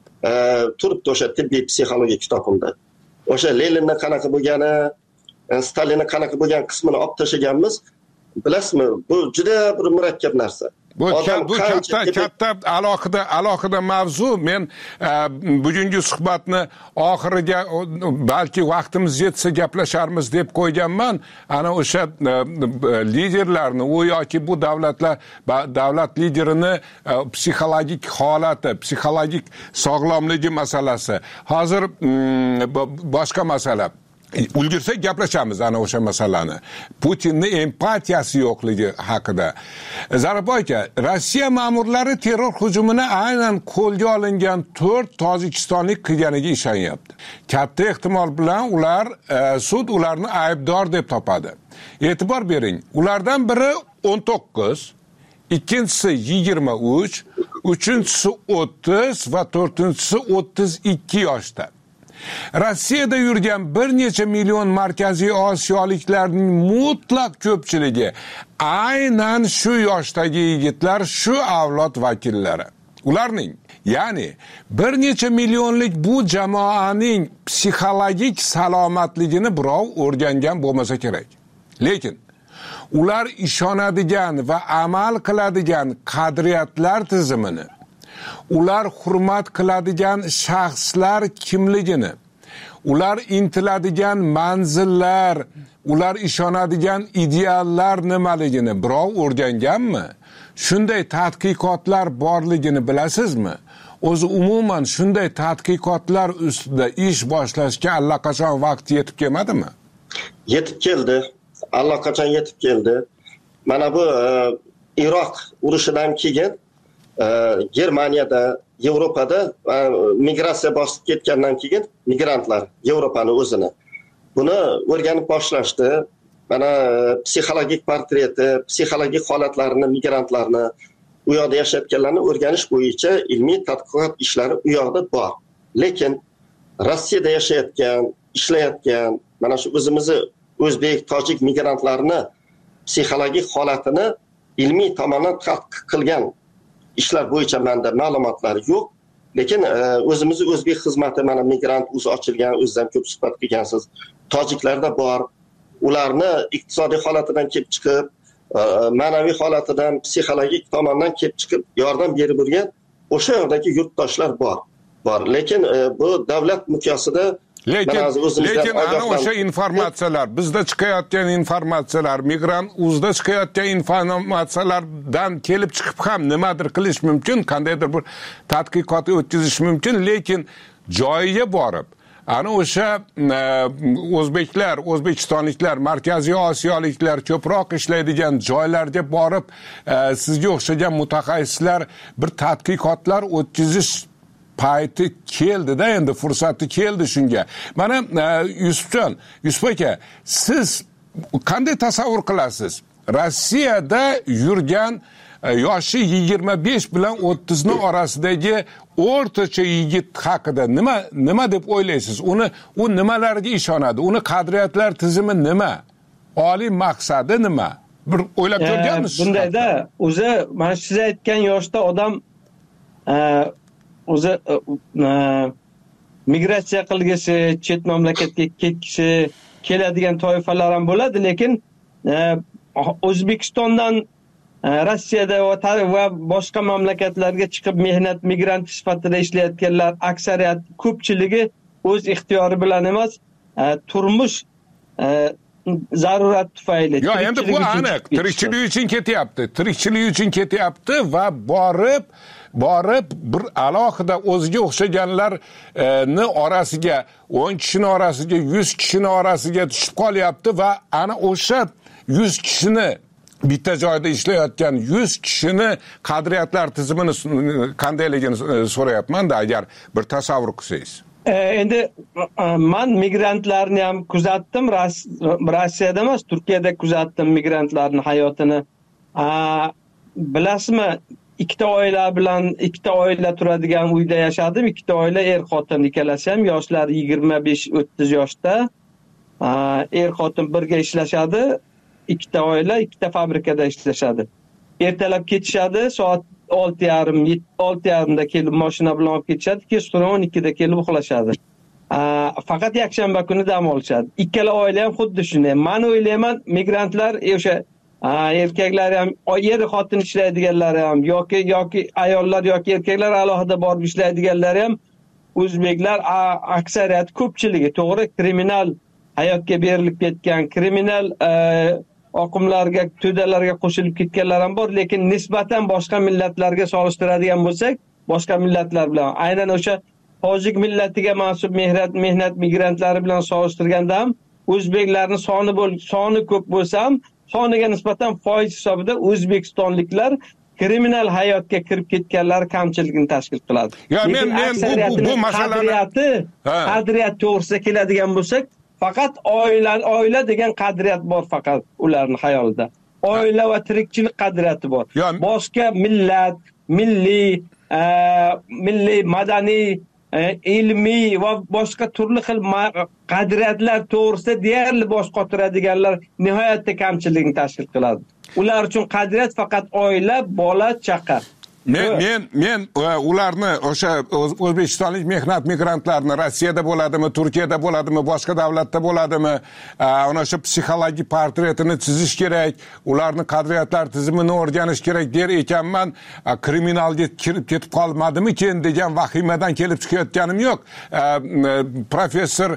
turibdi o'sha tibbiy psixologiya kitobimda. O'sha Leninni qanaqa bo'lgani, Stalinni qanaqa bo'lgan qismini olib tashlaganmiz. Bilasizmi, bu juda bir murakkab narsa. Bu bu katta katta alohida alohida mavzu. Men bugungi suhbatni oxiriga balki vaqtimiz yetsa gaplasharmiz deb qo'yganman. Ana o'sha liderlarni, u yoki bu davlatlar davlat liderini psixologik holati, psixologik sog'lomligi masalasi. Hozir boshqa masala. Ulgursak gaplashamiz ana o'sha masalani. Putinning empatiyasi yo'qligi haqida. Zarboy aka, Rossiya ma'murlari terror hujumini aynan qo'lga olingan to'rt tojikistonlik qilganiga ishonyapti. Katta ehtimol bilan ular sud ularni aybdor deb topadi. E'tibor bering, ulardan biri o'n to'qqiz, ikkinchisi yigirma uch, uchinchisi o'ttiz va to'rtinchisi o'ttiz ikki yoshda. Rossiyada yurgan bir necha million markaziy osiyoliklarning mutlaq ko'pchiligi aynan shu yoshdagi yigitlar, shu avlod vakillari. Ularning, ya'ni bir necha millionlik bu jamoaning psixologik salomatligini birov o'rgangan bo'lmasa kerak. Lekin ular ishonadigan va amal qiladigan qadriyatlar tizimini, ular hurmat qiladigan shaxslar kimligini, ular intiladigan manzillar, ular ishonadigan ideallar nimaligini birov o'rganganmi? Shunday tadqiqotlar borligini bilasizmi? O'zi umuman shunday tadqiqotlar ustida ish boshlashga allaqachon vaqt yetib kelmadimi? Yetib keldi. Allaqachon yetib keldi. Mana bu Iroq urushidan keyin Germaniyada, Yevropada migratsiya bosib ketgandan keyin migrantlar Yevropani o'zini buni o'rganib boshlashdi. Mana psixologik portreti, psixologik holatlarini, migrantlarni, u yoqda yashayotganlarni o'rganish bo'yicha ilmiy tadqiqot ishlari u yoqda bor. Lekin Rossiyada yashayotgan, ishlayotgan, mana shu o'zimizni o'zbek, tojik migrantlarni psixologik holatini ilmiy tomondan tadqiq qilgan ishlar bo'yicha menda ma'lumotlar yo'q. Lekin o'zimizni o'zbek xizmati, mana migrant o'zi ochilgan, o'zdan ko'p suhbat qilgansiz. Tojiklarda bor. Ularni iqtisodiy holatidan kelib chiqib, ma'naviy holatidan, psixologik tomondan kelib chiqib yordam berib yurgan o'sha yerdagi yurtdoshlar bor. Bor. Lekin bu davlat miqyosida Lekin, lekin ana o'sha informatsiyalar, bizda chiqayotgan informatsiyalar, migrant o'zida chiqayotgan informatsiyalardan kelib chiqib ham nimadir qilish mumkin, qandaydir bir tadqiqot o'tkazish mumkin, lekin joyiga borib, ana o'sha o'zbeklar, o'zbekistonliklar, markaziy osiyoliklar ko'proq ishlaydigan joylarga borib, sizga o'xshagan mutaxassislar bir tadqiqotlar o'tkazish payti keldi-da, endi fursati keldi shunga. Mana Yusufjon, Yusuf aka, siz qanday tasavvur qilasiz? Rossiyada yurgan yoshi yigirma besh bilan o'ttiz ning orasidagi o'rtacha yigit haqida nima nima deb o'ylaysiz? Uni u nimalarga ishonadi? Uni qadriyatlar tizimi nima? Oliy maqsadi nima? Bir o'ylab ko'rganmisiz? Bundayda o'zi mana siz aytgan yoshda odam o'zi migratsiya qilgisi, chet mamlakatga ketgisi keladigan toifalar ham bo'ladi, lekin O'zbekistondan Rossiyada va boshqa mamlakatlarga chiqib mehnat migranti sifatida ishlayotganlar aksariyat ko'pchiligi o'z ixtiyori bilan emas, turmush zarurat tufayli. Yo, endi bu aniq, tirikchilik uchun ketyapti. Tirikchilik uchun ketyapti va borib borib bir alohida o'ziga o'xshaganlarni orasiga, o'n kishining orasiga, yuz kishining orasiga tushib qolyapti va ana o'sha yuz kishini bitta joyda ishlayotgan yuz kishini qadriyatlar tizimini qandayligini so'rayapman-da, agar bir tasavvur qilsangiz. endi man migrantlarni ham kuzatdim, Rossiyada emas, Turkiyada kuzatdim migrantlarning hayotini. Bilasizmi, ikkita oila bilan ikkita oila turadigan uyda yashadim. Ikkita oila er xotin, ikkalasi ham yoshlar yigirma besh o'ttiz yoshda. Er xotin birga ishlashadi. Ikkita oila ikkita fabrikada ishlashadi. Ertalab ketishadi, soat olti yarim olti yarimda kelib mashina bilan olib ketishadi, kechqurun o'n ikkida kelib uxlashadi. Faqat yakshanba kuni dam olishadi. Ikkala oila ham xuddi shunday. Men o'ylayman, migrantlar o'sha erkaklar ham, er xotin ishlaydiganlar ham yoki yoki ayollar yoki erkaklar alohida borib ishlaydiganlar ham o'zbeklar aksariyat ko'pchiligi, to'g'ri, kriminal hayotga berilib ketgan, kriminal oqimlarga, to'dalarga qo'shilib ketganlar ham bor, lekin nisbatan boshqa millatlarga solishtiradigan bo'lsak, boshqa millatlar bilan, aynan o'sha tojik millatiga mansub mehnat mehnat migrantlari bilan solishtirganda ham o'zbeklarning soni bo'l soni ko'p bo'lsa ham, soniga nisbatan foiz hisobida o'zbekistonliklar kriminal hayotga kirib ketganlar kamchilikni tashkil qiladi. Ya men men bu bu masalani qadriyat to'g'risida keladigan bo'lsak, faqat oila oila degan qadriyat bor faqat ularning xayolida. Oila va tirikchilik qadriyati bor. Boshqa millat, milliy, milliy, madaniy, ilmiy va boshqa turli xil qadriyatlar to'g'risida deyarli bosh qotiradiganlar nihoyatda kamchilikni tashkil qiladi. Ular uchun qadriyat faqat oila, bola, chaqa. Men men men ularni o'sha o'zbekistonlik mehnat migrantlarini Rossiyada bo'ladimi, Turkiyada bo'ladimi, boshqa davlatda bo'ladimi, ana shu psixologik portretini chizish kerak, ularning qadriyatlar tizimini o'rganish kerak der ekanman. Kriminalga kirib ketib qolmadimikin degan vahimadan kelib chiqayotganim yo'q. Professor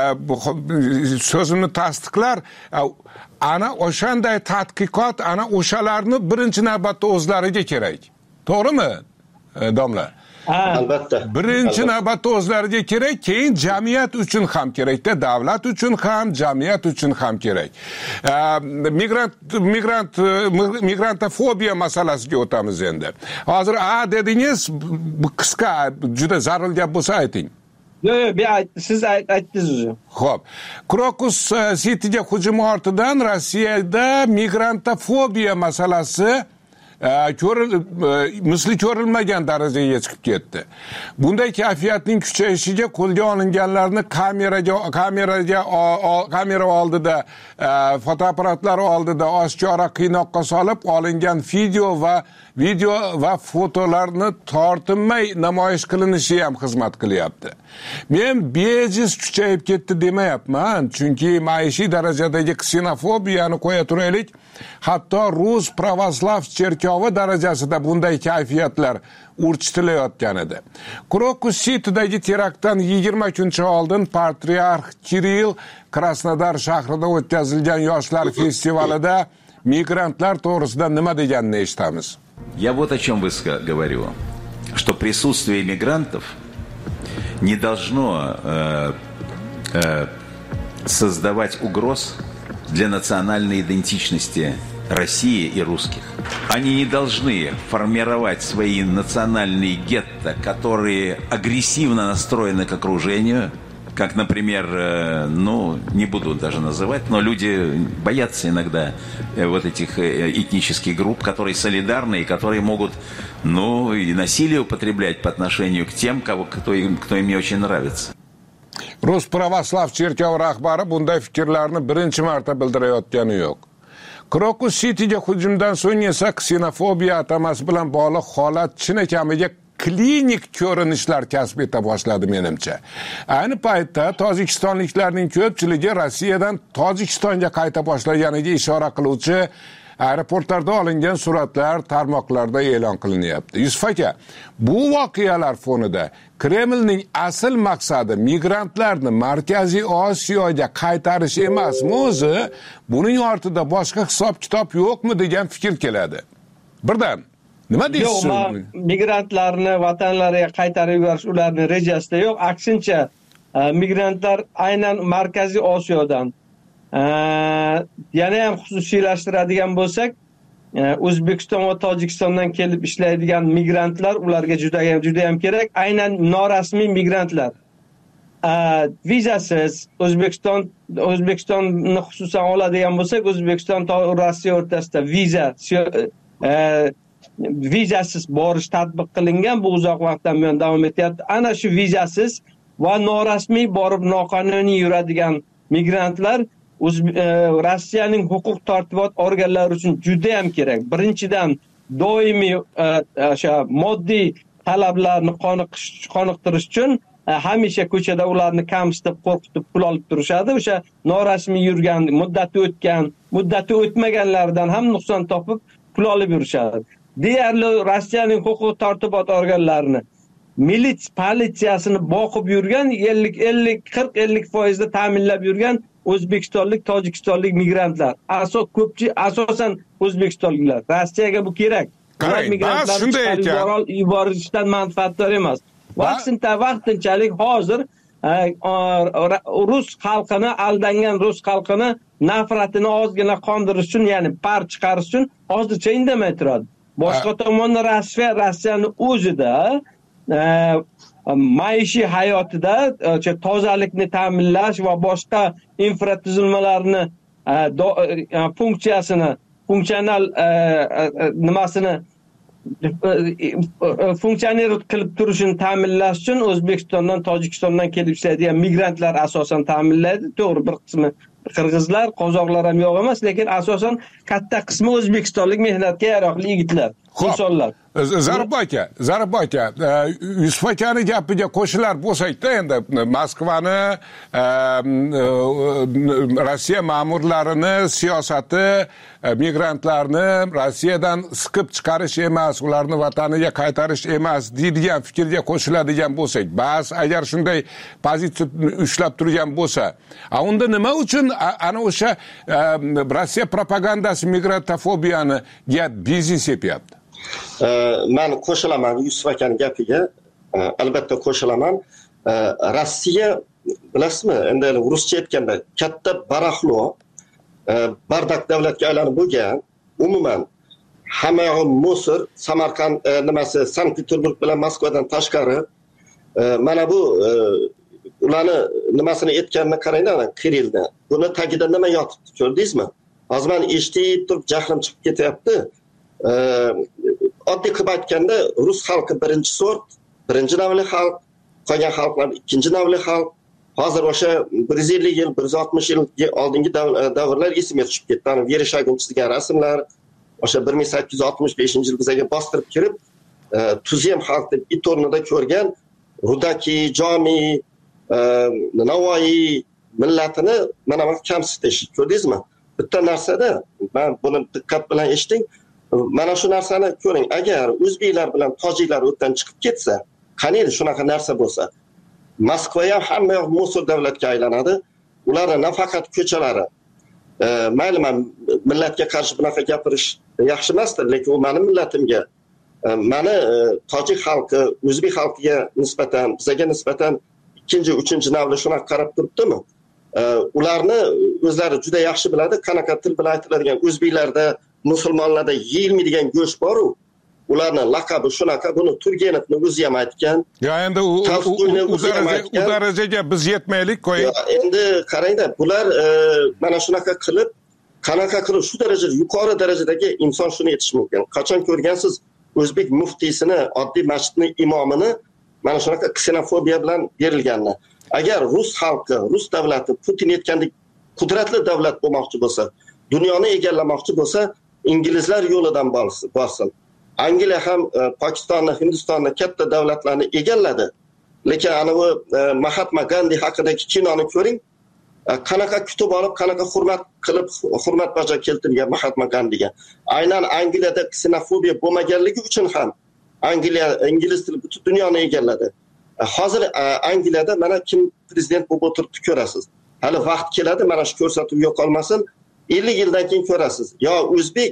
so'zimni tasdiqlar. Ana o'shanday tadqiqot ana o'shalarni birinchi navbatda o'zlariga kerak. To'g'rimi, domla? Albatta. Birinchi navbatda o'zlariga kerak, keyin jamiyat uchun ham kerakda, davlat uchun ham, jamiyat uchun ham kerak. Migrant migrant migrantofobiya masalasiga o'tamiz endi. Hozir a dedingiz, qisqa, juda zarur gap bo'lsa ayting. Yo'q, siz aytdingiz. Xo'p. Krokus City'ga hujum ortidan Rossiyada migrantofobiya masalasi misli ko'rilmagan darajaga chiqib ketdi. Bunday kayfiyatning kuchayishiga qo'lga olinganlarni kameraga kameraga kamera oldida, fotoapparatlar oldida oshkora qiynoqqa solib olingan video va video va fotolarni tortinmay namoyish qilinishi ham xizmat qilyapti. Men bejiz kuchayib ketdi demayapman, chunki maishiy darajadagi ksenofobiyani qo'ya turaylik, hatto Rus pravoslav cherkovi darajasida bunday kayfiyatlar urchitilayotgan edi. Krokus City'dagi teraktdan yigirma kuncha oldin patriarx Kirill Krasnodar shahrida o'tkazilgan yoshlar festivalida migrantlar to'g'risida nima deganini eshitamiz. Я вот о чем говорю, что присутствие мигрантов не должно э, э, создавать угроз для национальной идентичности России и русских. Они не должны формировать свои национальные гетто, которые агрессивно настроены к окружению, как, например, э, ну, не буду даже называть, но люди боятся иногда э, вот этих э, этнических групп, которые солидарны и которые могут, ну, и насилие употреблять по отношению к тем, кого, кто, им, кто им не очень нравится. Rus pravoslav cherkovi rahbari bunday fikrlarni birinchi marta bildirayotgani yo'q. Krokus City'ga hujumdan so'ng esa ksenofobiya atamasi bilan bog'liq holat chinakamiga klinik ko'rinishlar kasb eta boshladi menimcha. Ayni paytda tojikistonliklarning ko'pchiligi Rossiyadan Tojikistonga qayta boshlaganiga ishora qiluvchi aeroportlarda olingan suratlar tarmoqlarda e'lon qilinyapti. Yusuf aka, bu voqealar fonida Kremlning asl maqsadi migrantlarni Markaziy Osiyoga qaytarish emasmi o'zi? Buning ortida boshqa hisob-kitob yo'qmi degan fikr keladi. Birdan nima deysiz? Yo'q, migrantlarni vatanlariga qaytarib yuborish ularning rejasida yo'q. Aksincha, migrantlar aynan Markaziy Osiyodan yana ham xususiylashtiradigan bo'lsak, O'zbekiston va Tojikistondan kelib ishlaydigan migrantlar ularga juda ham juda ham kerak, aynan norasmiy migrantlar. vizasiz O'zbekiston O'zbekistonni xususan oladigan bo'lsak, O'zbekiston to Rossiya o'rtasida viza vizasiz borish tatbiq qilingan. Bu uzoq vaqtdan buyon davom etyapti. Ana shu vizasiz va norasmiy borib noqonuniy yuradigan migrantlar Rossiyaning huquq tartibot organlari uchun juda ham kerak. Birinchidan doimiy o'sha moddiy talablarni qoniqtirish uchun hamisha ko'chada ularni kamsitib, qo'rqitib pul olib turishadi. O'sha norasmiy yurgan, muddati o'tgan, muddati o'tmaganlardan ham nuqson topib pul olib yurishadi. Deyarli Rossiyaning huquq tartibot organlarini, milits politsiyasini boqib yurgan ellik ellik qirq ellik foizda ta'minlab yurgan O'zbekistonlik, Tojikistonlik migrantlar. Asos ko'pchilik asosan O'zbekistonliklar. Rossiyaga bu kerak. Qarang, migrantlarni chiqarib yuborishdan manfaatdor emas. Vaqtincha vaqtinchalik hozir rus xalqini, aldangan rus xalqini nafratini ozgina qondirish uchun, ya'ni par chiqarish uchun hozircha indamay turadi. Boshqa tomondan Rossiya Rossiyani o'zida maishiy hayotida tozalikni ta'minlash va boshqa infratuzilmalarni funksiyasini, funksional nimasini funksioner qilib turishini ta'minlash uchun O'zbekistondan, Tojikistondan kelib ishlaydigan migrantlar asosan ta'minlaydi. To'g'ri, bir qismi qirg'izlar, qozoqlar ham yo'q emas, lekin asosan katta qismi o'zbekistonlik mehnatga yaroqli yigitlar, insonlar. Zarib aka, Zarib aka, Yusuf akani gapiga qo'shilar bo'lsak-da, endi Moskvani, Rossiya ma'murlarini siyosati migrantlarni Rossiyadan siqib chiqarish emas, ularni vataniga qaytarish emas deydigan fikrga qo'shiladigan bo'lsak, ba'zi agar shunday pozitsiya ushlab turgan bo'lsa, a unda nima uchun ana o'sha Rossiya propagandasi migrantofobiyaniga biznes yapyapti? Men qo'shilaman Yusuf akaning gapiga, albatta qo'shilaman. Rossiya, bilasizmi, endi ruscha aytganda katta baraxlo, bardak davlatga aylanib bo'lgan, umuman hamma Mosir, Samarqand nimasi, Sankt-Peterburg bilan Moskvadan tashqari mana bu ularni nimasini aytganini qaranglar, Kirillni. Buni tagida nima yotibdi, ko'rdingizmi? Hozir men eshitib turib jahlim chiqib ketyapti. Oddiy qilib aytganda, rus xalqi birinchi sort, birinchi navli xalq, qolgan xalqlar ikkinchi navli xalq. Hozir o'sha bir yuz ellik yil, bir yuz oltmish yil oldingi davrlar esimga tushib ketdi. Ana Vereshagin chizgan rasmlar, o'sha bir ming sakkiz yuz oltmish beshinchi yil bizaga bostirib kirib, Tuzem xalq deb it o'rnida ko'rgan Rudaki, Jomi, Navoiy millatini mana bu kamsitish, ko'rdingizmi? Bitta narsada, men buni diqqat bilan eshiting. Mana shu narsani ko'ring, agar o'zbeklar bilan tojiklar o'tdan chiqib ketsa, qanday shunaqa narsa bo'lsa, Moskva ham hamma yoq Mosul davlatga aylanadi. Ularning nafaqat ko'chalari, mayli men millatga qarshi bunaqa gapirish yaxshi emasdir, lekin u mening millatimga, meni tojik xalqi, o'zbek xalqiga nisbatan, bizga nisbatan ikkinchi, uchinchi navli shunaqa qarab turibdimi? Ularni o'zlari juda yaxshi biladi, qanaqa til bilan aytiladigan o'zbeklarda, musulmonlarda yeyilmaydigan go'sht bor-ku, ularning laqabi shunaqa, buni Turgenovning o'zi ham aytgan. Ya endi u darajaga biz yetmaylik qo'ying. Endi qarangda, bular mana shunaqa qilib, qanaqa qilib shu darajada yuqori darajadagi inson shuni aytish mumkin. Qachon ko'rgansiz o'zbek muftiysini, oddiy masjidning imomini mana shunaqa ksenofobiya bilan berilganini. Agar rus xalqi, rus davlati Putin aytgandek qudratli davlat bo'lmoqchi bo'lsa, dunyoni egallamoqchi bo'lsa, inglizlar yo'lidan borsin. Angliya ham Pokistonni, Hindistonni, katta davlatlarni egalladi. Lekin ana bu Mahatma Gandhi haqidagi kinoni ko'ring. Qanaqa kutib olib, qanaqa hurmat qilib, hurmat bajo keltirgan Mahatma Gandhiga. Aynan Angliyada ksenofobiya bo'lmaganligi uchun ham Angliya ingliz tili butun dunyoni egalladi. Hozir Angliyada mana kim prezident bo'lib o'tiribdi ko'rasiz. Hali vaqt keladi, mana shu ko'rsatuv yo'qolmasin. ellik yildan keyin ko'rasiz. Yo o'zbek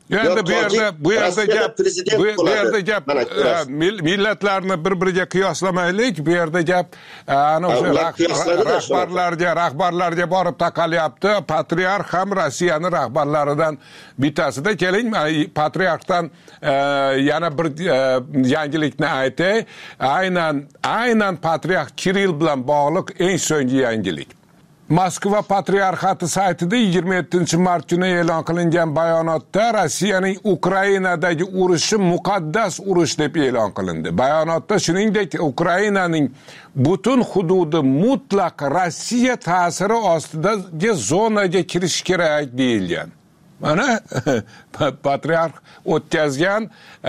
endi bu yerda bu yerda gap bu yerda gap millatlarni bir-biriga qiyoslamaylik. Bu yerda gap ana o'sha rahbarlarga rahbarlarga borib taqalyapti. Patriarx ham Rossiyaning rahbarlaridan bittasida. Keling, patriarxdan yana bir yangilikni aytay. Aynan aynan patriarx Kirill bilan bog'liq eng so'nggi yangilik. Moskva patriarxati saytida yigirma yettinchi mart kuni e'lon qilingan bayonotda Rossiyaning Ukrainadagi urushi muqaddas urush deb e'lon qilindi. Bayonotda shuningdek Ukrainaning butun hududi mutlaq Rossiya ta'siri ostidagi zonaga kirish kerak deyilgan. Mana patriarx o'tkazgan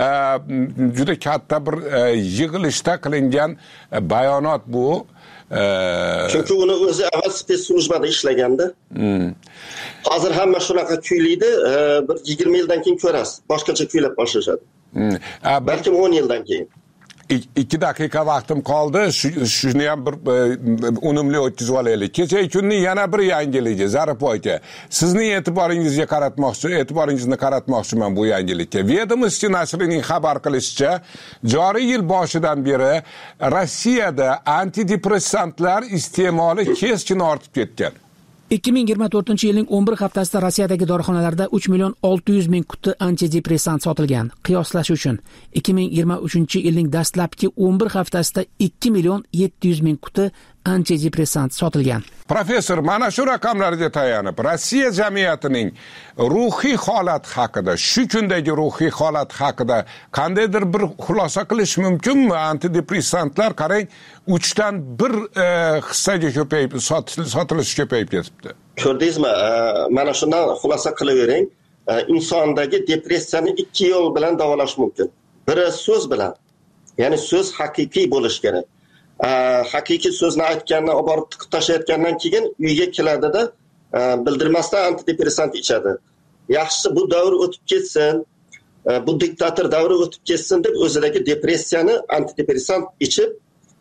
juda katta bir yig'ilishda qilingan bayonot bu. Chunki uni o'zi avval spetsslujbada ishlaganda. Hozir hamma shunaqa kuylaydi, bir yigirma yildan keyin ko'rasiz, boshqacha kuylab boshlashadi. Balkim o'n yildan keyin. ikki daqiqa vaqtim qoldi. Shuni ham bir unumli o'tkazib olaylik. Kecha kunning yana bir yangiligi Zarif aka. Sizning e'tiboringizga qaratmoqchi, e'tiboringizni qaratmoqchiman bu yangilikka. Vedomosti nashrining xabar qilishicha, joriy yil boshidan beri Rossiyada antidepressantlar iste'moli keskin ortib ketgan. ikki ming yigirma to'rtinchi yilning o'n bir haftasida Rossiyadagi dorixonalarda uch million olti yuz ming quti antidepressant sotilgan. Qiyoslash uchun ikki ming yigirma uchinchi yilning dastlabki o'n bir haftasida ikki million yetti yuz ming quti antidepressant sotilgan. Professor, mana shu raqamlarga tayanib, Rossiya jamiyatining ruhiy holati haqida, shu kundagi ruhiy holati haqida qandaydir bir xulosa qilish mumkinmi? Antidepressantlar qarang, uchdan bir hissaga ko'payib, sotilishi ko'payib ketibdi. Ko'rdingizmi? Mana shundan xulosa qilavering. Insondagi depressiyani ikki yo'l bilan davolash mumkin. Biri so'z bilan, ya'ni so'z haqiqiy bo'lish kerak. Haqiqiy so'zni aytgandan, olib borib tiqib tashlayotgandan keyin uyga keladida bildirmasdan antidepressant ichadi. Yaxshisi bu davr o'tib ketsin, bu diktator davri o'tib ketsin deb o'zidagi depressiyani antidepressant ichib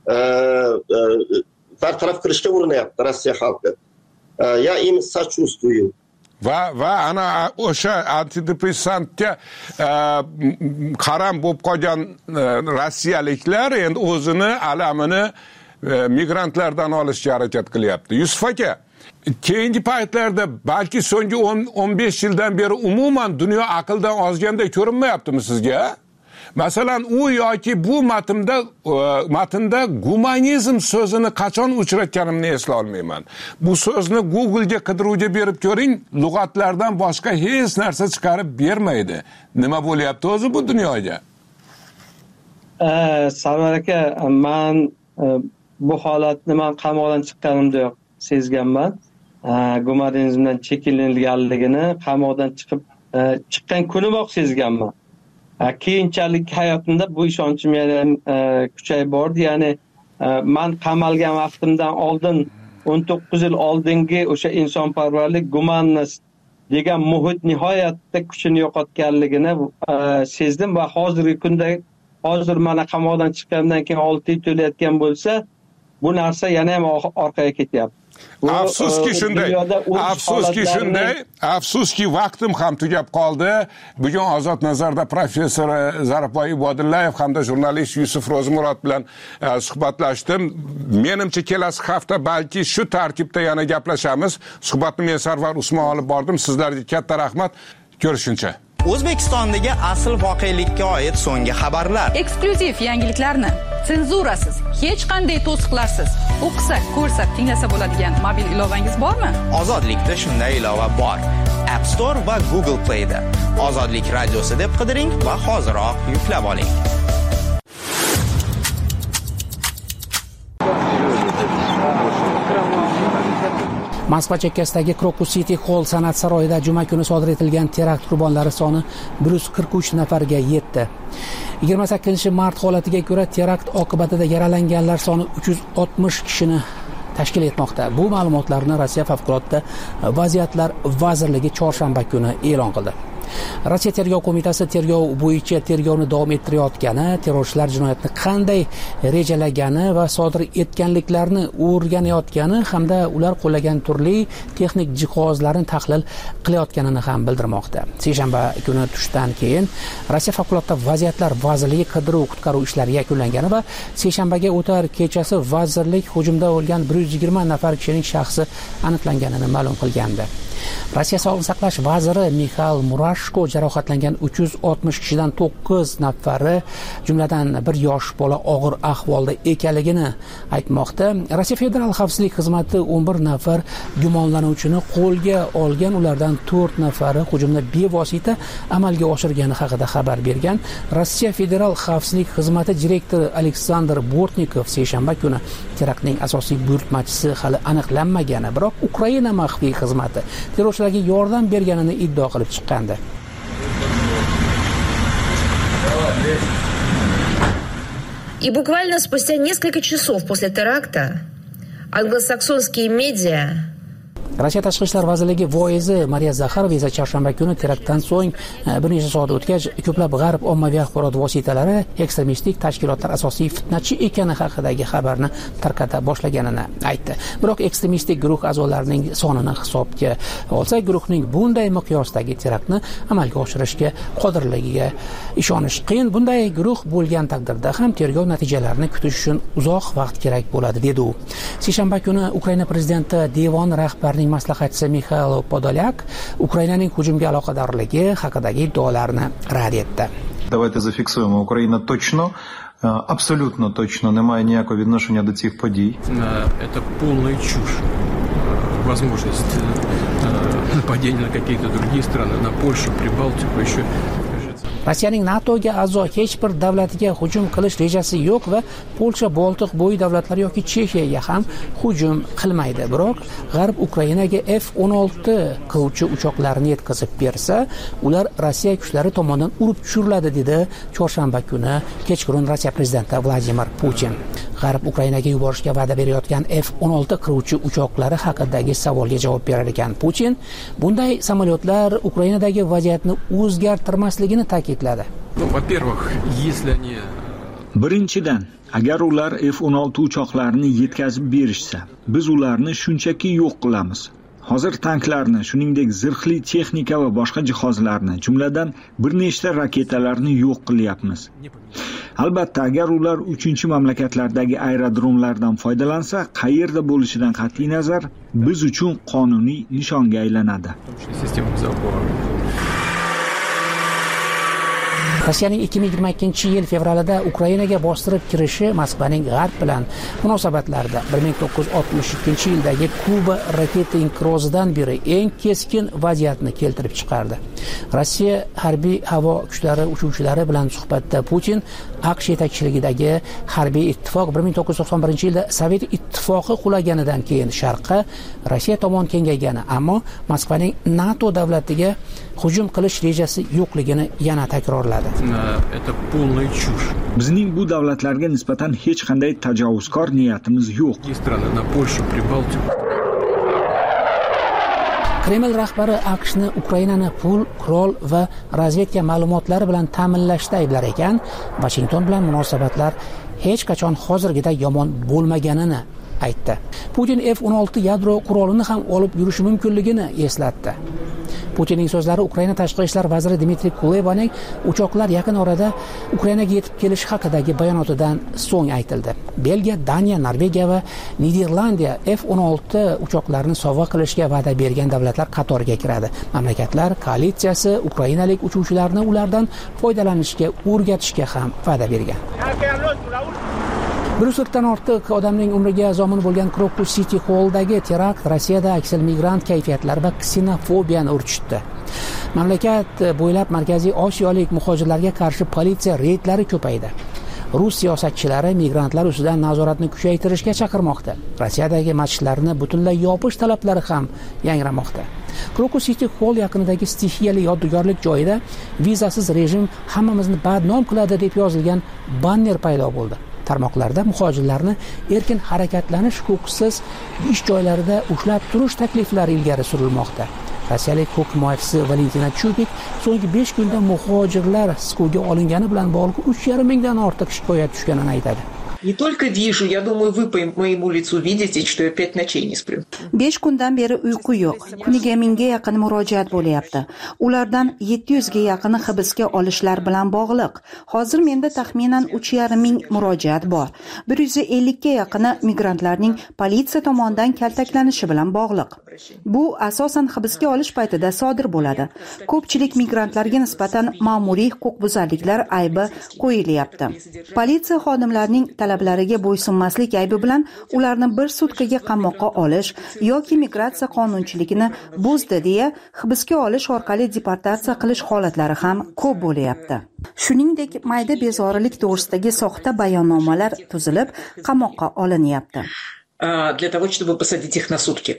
bartaraf qilishga urinyapti Rossiya xalqi. Ya im sachuvствую. Va va ana o'sha antidepressantga qaram bo'lib qolgan rossiyaliklar endi o'zini alamini migrantlardan olishga harakat qilyapti. Yusuf aka, keyingi paytlarda balki so'nggi o'n besh yildan beri umuman dunyo aqldan ozganday ko'rinmayaptimi sizga? Masalan, u yoki bu matnda matnda gumanizm so'zini qachon uchratganimni esla olmayman. Bu so'zni Google'ga qidiruvga berib ko'ring, lug'atlardan boshqa hech narsa chiqarib bermaydi. Nima bo'lyapti o'zi bu dunyoga? Eh, Sarvar aka, men bu holatni men qamoqdan chiqqanimda yo'q sezganman. Gumanizmdan chekinilganligini qamoqdan chiqib chiqqan kunimoq sezganman. Keyinchalik hayotimda bu ishonchim yana kuchayib bordi. Ya'ni men qamalgan vaqtimdan oldin o'n to'qqiz yil oldingi o'sha insonparvarlik, gumannost degan muhit nihoyatda kuchini yo'qotganligini sezdim va hozirgi kunda hozir mana qamoqdan chiqqandan keyin olti yil to'layotgan bo'lsa, bu narsa yana ham orqaga ketyapti. Afsuski shunday, afsuski shunday, afsuski vaqtim ham tugab qoldi. Bugun Ozod nazarda professor Zarifboy Ibodillayev hamda jurnalist Yusuf Ro'zimurod bilan suhbatlashdim. Menimcha kelasi hafta balki shu tarkibda yana gaplashamiz. Suhbatni men Sarvar Usmon olib bordim. Sizlarga katta rahmat. Ko'rishguncha. O'zbekistondagi asl voqelikka oid so'nggi xabarlar, eksklyuziv yangiliklarni senzurasiz, hech qanday to'siqlarsiz o'qisak, ko'rsak, tinglasa bo'ladigan mobil ilovangiz bormi? Ozodlikda shunday ilova bor. App Store va Google Play da Ozodlik radiosi deb qidiring va hoziroq yuklab oling. Moskva chekkasidagi Crocus City Hall san'at saroyida juma kuni sodir etilgan terakt qurbonlari soni bir yuz qirq uch nafarga yetdi. yigirma sakkizinchi mart holatiga ko'ra terakt oqibatida yaralanganlar soni uch yuz oltmish kishini tashkil etmoqda. Bu ma'lumotlarni Rossiya favqulodda vaziyatlar vazirligi chorshanba kuni e'lon qildi. Rossiya tergov qo'mitasi tergov bo'yicha tergovni davom ettirayotgani, terrorchilar jinoyatni qanday rejalagani va sodir etganliklarini o'rganayotgani hamda ular qo'llagan turli texnik jihozlarni tahlil qilayotganini ham bildirmoqda. Seshanba kuni tushdan keyin Rossiya favqulodda vaziyatlar vazirligi qidiruv-qutqaruv ishlari yakunlangani va seshanbaga o'tar kechasi vazirlik hujumda o'lgan bir yuz yigirma nafar kishining shaxsi aniqlanganini ma'lum qilgandi. Rossiya sog'liqni saqlash vaziri Mixail Murashko jarohatlangan uch yuz oltmish kishidan to'qqiz nafari, jumladan bir yosh bola og'ir ahvolda ekanligini aytmoqda. Rossiya Federal xavfsizlik xizmati o'n bir nafar gumonlanuvchini qo'lga olgan, ulardan to'rt nafari hujumni bevosita amalga oshirgani haqida xabar bergan. Rossiya Federal xavfsizlik xizmati direktori Aleksandr Bortnikov seshanba kuni teraktning asosiy buyurtmachisi hali aniqlanmagani, biroq Ukraina maxfiy xizmati terrorchilarga yordam berganini iddao qilib chiqqandi. И буквально спустя несколько часов после теракта англосаксонские медиа Rossiya tashqi ishlar vazirligi voizi Mariya Zakharova esa chorshanba kuni teraktdan so'ng bir necha soat o'tgach ko'plab g'arb ommaviy axborot vositalari ekstremistik tashkilotlar asosiy fitnachi ekani haqidagi xabarni tarqata boshlaganini aytdi. Biroq ekstremistik guruh a'zolarining sonini hisobga olsak, guruhning bunday miqyosdagi teraktni amalga oshirishga qodirligiga ishonish qiyin. Bunday guruh bo'lgan taqdirda ham tergov natijalarini kutish uchun uzoq vaqt kerak bo'ladi, dedi u. Seshanba kuni Ukraina prezidenti devon rahbarining maslahatchisi Mixail Podolyak Ukrainaning hujumga aloqadorligi haqidagi iddaolarni rad etdi. Давайте зафіксуємо. Україна точно, абсолютно точно не має ніякого відношення до цих подій. Это полная чушь. Возможность нападения на какие-то другие страны, на Польшу, Прибалтику, еще Rossiyaning NATOga a'zo hech bir davlatiga hujum qilish rejasi yo'q va Polsha, Boltiq bo'yi davlatlari yoki Chexiyaga ham hujum qilmaydi. Biroq G'arb Ukrainaga F o'n olti qiruvchi uchoqlarini yetkazib bersa, ular Rossiya kuchlari tomonidan urib tushiriladi, dedi chorshanba kuni kechqurun Rossiya prezidenti Vladimir Putin. G'arb Ukrainaga yuborishga va'da berayotgan F o'n olti qiruvchi uchoqlari haqidagi savolga javob berar ekan Putin, bunday samolyotlar Ukrainadagi vaziyatni o'zgartirmasligini ta'kidladi. Ну, во-первых, если они Birinchidan, agar ular F o'n olti uchoqlarini yetkazib berishsa, biz ularni shunchaki yo'q qilamiz. Hozir tanklarni, shuningdek zirhli texnika va boshqa jihozlarni, jumladan bir nechta raketalarni yo'q qilyapmiz. Albatta, agar ular uchinchi mamlakatlardagi aerodromlardan foydalansa, qayerda bo'lishidan qat'iy nazar biz uchun qonuniy nishonga aylanadi. Rossiyaning ikki ming yigirma ikkinchi yil fevralida Ukrainaga bostirib kirishi Moskvaning G'arb bilan munosabatlarida bir ming to'qqiz yuz oltmish ikkinchi yildagi Kuba raketa inqirozidan beri eng keskin vaziyatni keltirib chiqardi. Rossiya harbiy havo kuchlari uchuvchilari bilan suhbatda Putin AQSh yetakchiligidagi harbiy ittifoq bir ming to'qqiz yuz to'qson birinchi yilda Sovet ittifoqi qulaganidan keyin sharqqa Rossiya tomon kengaygani, ammo Moskvaning NATO davlatiga hujum qilish rejasi yo'qligini yana takrorladi. Это полная чушь. Bizning bu davlatlarga nisbatan hech qanday tajovuzkor niyatimiz yo'q. Страны на Польшу, Прибалтику. Kreml rahbari AQShni Ukrainani pul, qurol va razvedka ma'lumotlari bilan ta'minlashda ayblar ekan, Washington bilan munosabatlar hech qachon hozirgidek yomon bo'lmaganini aytdi. Putin F o'n olti yadro qurolini ham olib yurishi mumkinligini eslatdi. Putinning so'zlari Ukraina tashqi ishlar vaziri Dmitriy Kulebaning uchoqlar yaqin orada Ukrainaga yetib kelishi haqidagi bayonotidan so'ng aytildi. Belgiya, Daniya, Norvegiya va Niderlandiya F o'n olti uchoqlarini sovg'a qilishga va'da bergan davlatlar qatoriga kiradi. Mamlakatlar koalitsiyasi ukrainalik uchuvchilarni ulardan foydalanishga o'rgatishga ham va'da bergan. bir yuz qirqdan ortiq odamning umriga zomin bo'lgan Crocus City Hall'dagi terakt Rossiyada aksel migrant kayfiyatlar va ksenofobiyani urchitdi. Mamlakat bo'ylab Markaziy Osiyolik muhojirlarga qarshi politsiya reydlari ko'paydi. Rus siyosatchilari migrantlar ustidan nazoratni kuchaytirishga chaqirmoqda. Rossiyadagi masjidlarni butunlay yopish talablari ham yangramoqda. Crocus City Hall yaqinidagi stixiyali yodgorlik joyida vizasiz rejim hammamizni badnom qiladi deb yozilgan banner paydo bo'ldi. Tarmoqlarda muhojirlarni erkin harakatlanish huquqsiz ish joylarida ushlab turish takliflari ilgari surilmoqda. Rossiyalik huquq himoyachisi Valentina Chupik so'nggi besh kunda muhojirlar siquvga olingani bilan bog'liq uch yarim mingdan ortiq shikoyat tushganini aytadi. Не только вижу, я думаю, вы по моему лицу видите, что я пять ночей не сплю. besh kundan beri uyqu yo'q. Kuniga mingga yaqin murojaat bo'lyapti. Ulardan yetti yuz ga yaqini hibsga olishlar bilan bog'liq. Hozir menda taxminan uch yarim ming murojaat bor. bir yuz ellik ga yaqini migrantlarning politsiya tomonidan kaltaklanishi bilan bog'liq. Bu asosan hibsga olish paytida sodir bo'ladi. Ko'pchilik migrantlarga nisbatan ma'muriy huquqbuzarliklar aybi qo'yilyapti. Politsiya xodimlarining talablariga bo'ysunmaslik aybi bilan ularni bir sutkaga qamoqqa olish yoki migratsiya qonunchiligini buzdi deya hibsga olish orqali deportatsiya qilish holatlari ham ko'p bo'lyapti. Shuningdek, mayda bezorilik to'g'risidagi soxta bayonnomalar tuzilib, qamoqqa olinyapti. Для того, чтобы посадить их на сутки.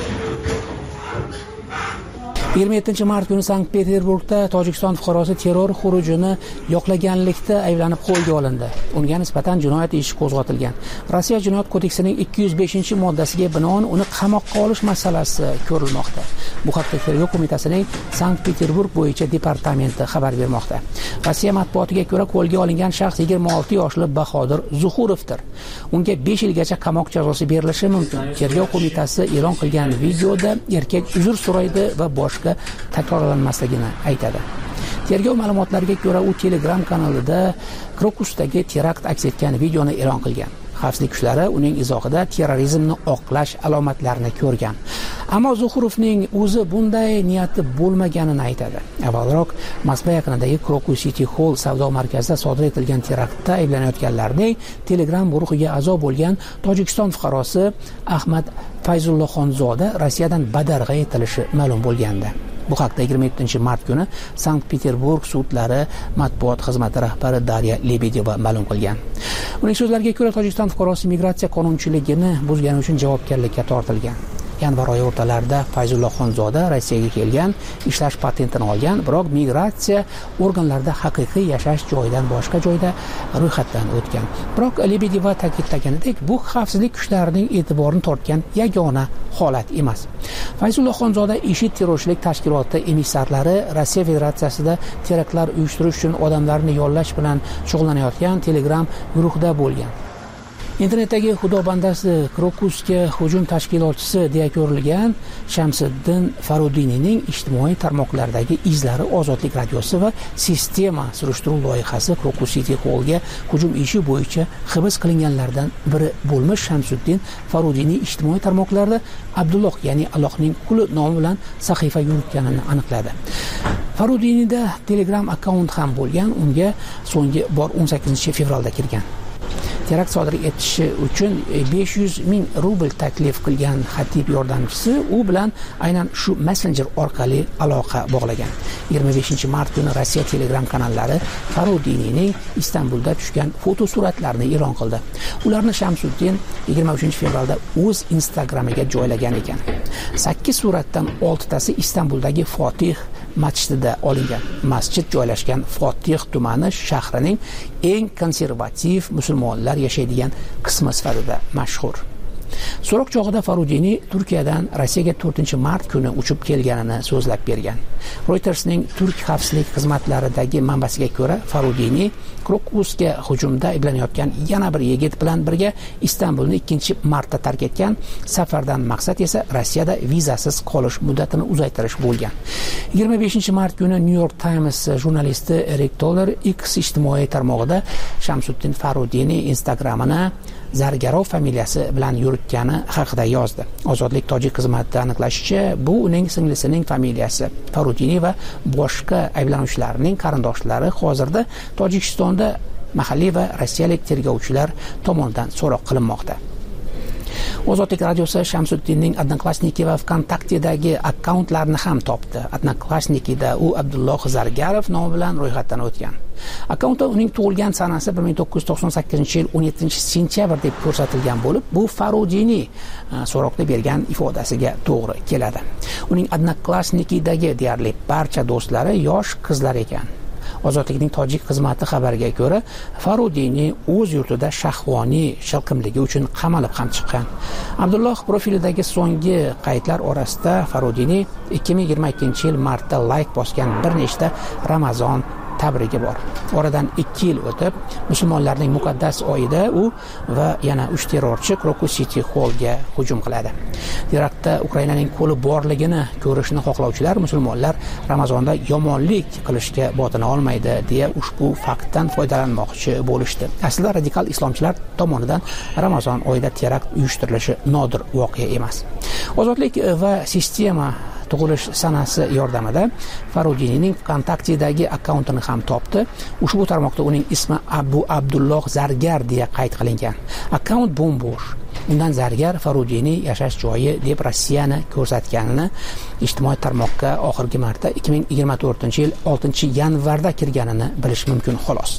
yigirma yettinchi mart kuni Sankt-Peterburgda Tojikiston fuqarosi terror xurujini yoqlaganlikda ayblanib qo'lga olindi. Unga nisbatan jinoyat ishi qo'zg'atilgan. Rossiya jinoyat kodeksining ikki yuz beshinchi moddasiga binoan uni qamoqqa olish masalasi ko'rilmoqda. Bu haqda Tergov qo'mitasining Sankt-Peterburg bo'yicha departamenti xabar bermoqda. Rossiya matbuotiga ko'ra, qo'lga olingan shaxs yigirma olti yoshli Bahodir Zuhurovdir. Unga besh yilgacha qamoq jazosi berilishi mumkin. Tergov qo'mitasi e'lon qilgan videoda erkak uzr so'raydi va bosh takrorlanmasligini aytadi. Tergov ma'lumotlariga ko'ra, u Telegram kanalida Krokusdagi terakt aks etgan videoni e'lon qilgan. Xavfsizlik kuchlari uning izohida terrorizmni oqlash alomatlarini ko'rgan. Ammo Zuhurovning o'zi bunday niyati bo'lmaganini aytadi. Avvalroq Moskva yaqinidagi Krokus City Hall savdo markazida sodir etilgan teraktda ayblanayotganlarning Telegram guruhiga a'zo bo'lgan Tojikiston fuqarosi Ahmad Fayzullohxonzoda Rossiyadan badarg'a etilishi ma'lum bo'lgandi. Bu haqda yigirma yettinchi mart kuni Sankt-Peterburg sudlari matbuot xizmati rahbari Darya Lebedeva ma'lum qilgan. Uning so'zlariga ko'ra, Tojikiston fuqarosi migratsiya qonunchiligini buzgani uchun javobgarlikka tortilgan. Yanvar oyi o'rtalarida Fayzullohxonzoda Rossiyaga kelgan, ishlash patentini olgan, biroq migratsiya organlarida haqiqiy yashash joyidan boshqa joyda ro'yxatdan o'tgan. Biroq Lebedeva ta'kidlaganidek, bu xavfsizlik kuchlarining e'tiborini tortgan yagona holat emas. Fayzullohxonzoda IShID terrorchilik tashkiloti emissarlari Rossiya Federatsiyasida teraktlar uyushtirish uchun odamlarni yollash bilan shug'ullanayotgan Telegram guruhida bo'lgan. Internetdagi xudo bandasi Krokusga hujum tashkilotchisi deya ko'rilgan Shamsiddin Farudiyning ijtimoiy tarmoqlardagi izlari Ozodlik radiosi va sistema surishtiruv loyihasi Krokus City Hallga hujum ishi bo'yicha hibs qilinganlardan biri bo'lmish Shamsiddin Farudiyning ijtimoiy tarmoqlarda Abdulloh, ya'ni Allohning quli nomi bilan sahifa yuritganini aniqladi. Farudiyda Telegram akkaunt ham bo'lgan, unga so'nggi bor o'n sakkizinchi fevralda kirgan. Terakt sodir etishi uchun besh yuz ming rubl taklif qilgan xatib yordamchisi u bilan aynan shu messenger orqali aloqa bog'lagan. yigirma beshinchi mart kuni Rossiya Telegram kanallari Farudiyning Istanbulda tushgan fotosuratlarini e'lon qildi. Ularni Shamsuddin yigirma uchinchi fevralda o'z Instagramiga joylagan ekan. sakkiz suratdan oltitasi Istanbuldagi Fotih masjidida olingan. Masjid joylashgan Fotih tumani shahrining eng konservativ musulmonlar yashaydigan qismi sifatida mashhur. So'roq chog'ida Farudiyni Turkiyadan Rossiyaga to'rtinchi mart kuni uchib kelganini so'zlab bergan. Reutersning Turk xavfsizlik xizmatlaridagi manbasiga ko'ra, Farudiyni Krokusga hujumda ayblanayotgan yana bir yigit bilan birga Istanbulni ikkinchi marta tark etgan. Safardan maqsad esa Rossiyada vizasiz qolish muddatini uzaytirish bo'lgan. yigirma beshinchi mart kuni New York Times jurnalisti Eric Toller X ijtimoiy tarmog'ida Shamsuddin Farudiyni Instagramini Zargarov familiyasi bilan yuritgani haqida yozdi. Ozodlik tojik xizmati aniqlashicha, bu uning singlisining familiyasi. Farudiyni va boshqa ayblanuvchilarning qarindoshlari hozirda Tojikistonda mahalliy va rossiyalik tergovchilar tomonidan so'roq qilinmoqda. Ozodlik radiosi Shamsuddinning Odnoklassniki va VKontaktedagi akkauntlarini ham topdi. Odnoklassnikida u Abdulloh Zargarov nomi bilan ro'yxatdan o'tgan. Akkauntda uning tug'ilgan sanasi bir ming to'qqiz yuz to'qson sakkizinchi yil o'n yettinchi sentyabr deb ko'rsatilgan bo'lib, bu Farudiyni so'roqda bergan ifodasiga to'g'ri keladi. Uning Odnoklassnikidagi deyarli barcha do'stlari yosh qizlar ekan. Ozodlikning tojik xizmati xabariga ko'ra, Farudiyni o'z yurtida shahvoniy shilqimligi uchun qamalib ham chiqqan. Abdulloh profilidagi so'nggi qaydlar orasida Farudiyni ikki ming yigirma ikkinchi yil martda layk bosgan bir nechta Ramazon tabrigi bor. Oradan ikki yil o'tib, musulmonlarning muqaddas oyida u va yana uch terrorchi Crocus City Hallga hujum qiladi. Teraktda Ukrainaning qo'li borligini ko'rishni xohlovchilar musulmonlar Ramazonda yomonlik qilishga botina olmaydi deya ushbu faktdan foydalanmoqchi bo'lishdi. Aslida radikal islomchilar tomonidan Ramazon oyida terakt uyushtirilishi nodir voqea emas. Ozodlik va sistema tug'ilish sanasi yordamida Farudiyning Kontaktidagi akkauntini ham topdi. Ushbu tarmoqda uning ismi Abu Abdulloh Zargar deya qayd qilingan. Akkaunt bo'm-bo'sh. Undan Zargar Farudiyning yashash joyi deb Rossiyani ko'rsatganini ijtimoiy tarmoqqa oxirgi marta ikki ming yigirma to'rtinchi yil oltinchi yanvarda kirganini bilish mumkin xolos.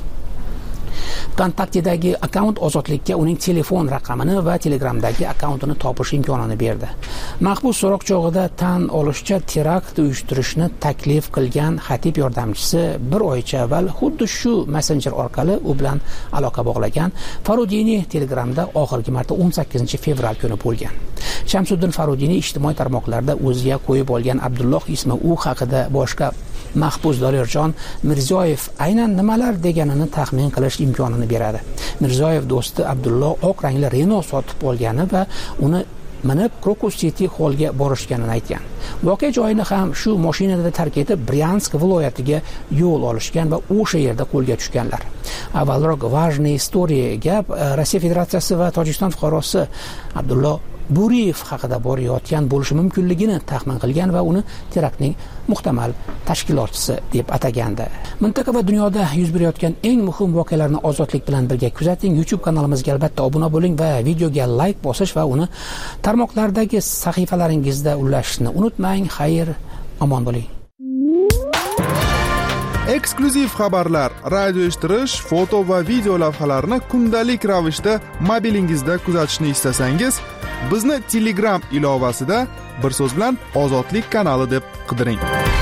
Kontaktidagi akkaunt Ozodlikka uning telefon raqamini va Telegramdagi akkauntini topish imkonini berdi. Mahbus so'roq chog'ida tan olishicha terakt uyushtirishni taklif qilgan xatib yordamchisi bir oycha avval xuddi shu messenjer orqali u bilan aloqa bog'lagan. Farudiyni Telegramda oxirgi marta o'n sakkizinchi fevral kuni bo'lgan. Shamsuddin Farudiyni ijtimoiy tarmoqlarda o'ziga qo'yib olgan Abdulloh ismi u haqida boshqa mahbus Dolirjon Mirzoyev aynan nimalar deganini taxmin qilish imkonini beradi. Mirzoyev do'sti Abdulloh oq rangli Renault sotib olgani va uni minib Crocus City Hallga borishganini aytgan. Voqea joyini ham shu mashinada tark etib Bryansk viloyatiga yo'l olishgan va o'sha yerda qo'lga tushganlar. Avvalroq важная история gap Rossiya Federatsiyasi va Tojikiston fuqarosi Abdulloh Buriyev haqida borayotgan bo'lishi mumkinligini taxmin qilgan va uni teraktning muhtamal tashkilotchisi deb atagandi. Mintaqa va dunyoda yuz berayotgan eng muhim voqealarni Ozodlik bilan birga kuzating. YouTube kanalimizga albatta obuna bo'ling va videoga like bosish va uni tarmoqlardagi sahifalaringizda ulashishni unutmang. Xayr, omon bo'ling. Eksklyuziv xabarlar, radio eshittirish, foto va video lavhalarni kundalik ravishda mobilingizda kuzatishni istasangiz, bizni Telegram ilovasida bir so'z bilan Ozodlik kanali deb qidiring.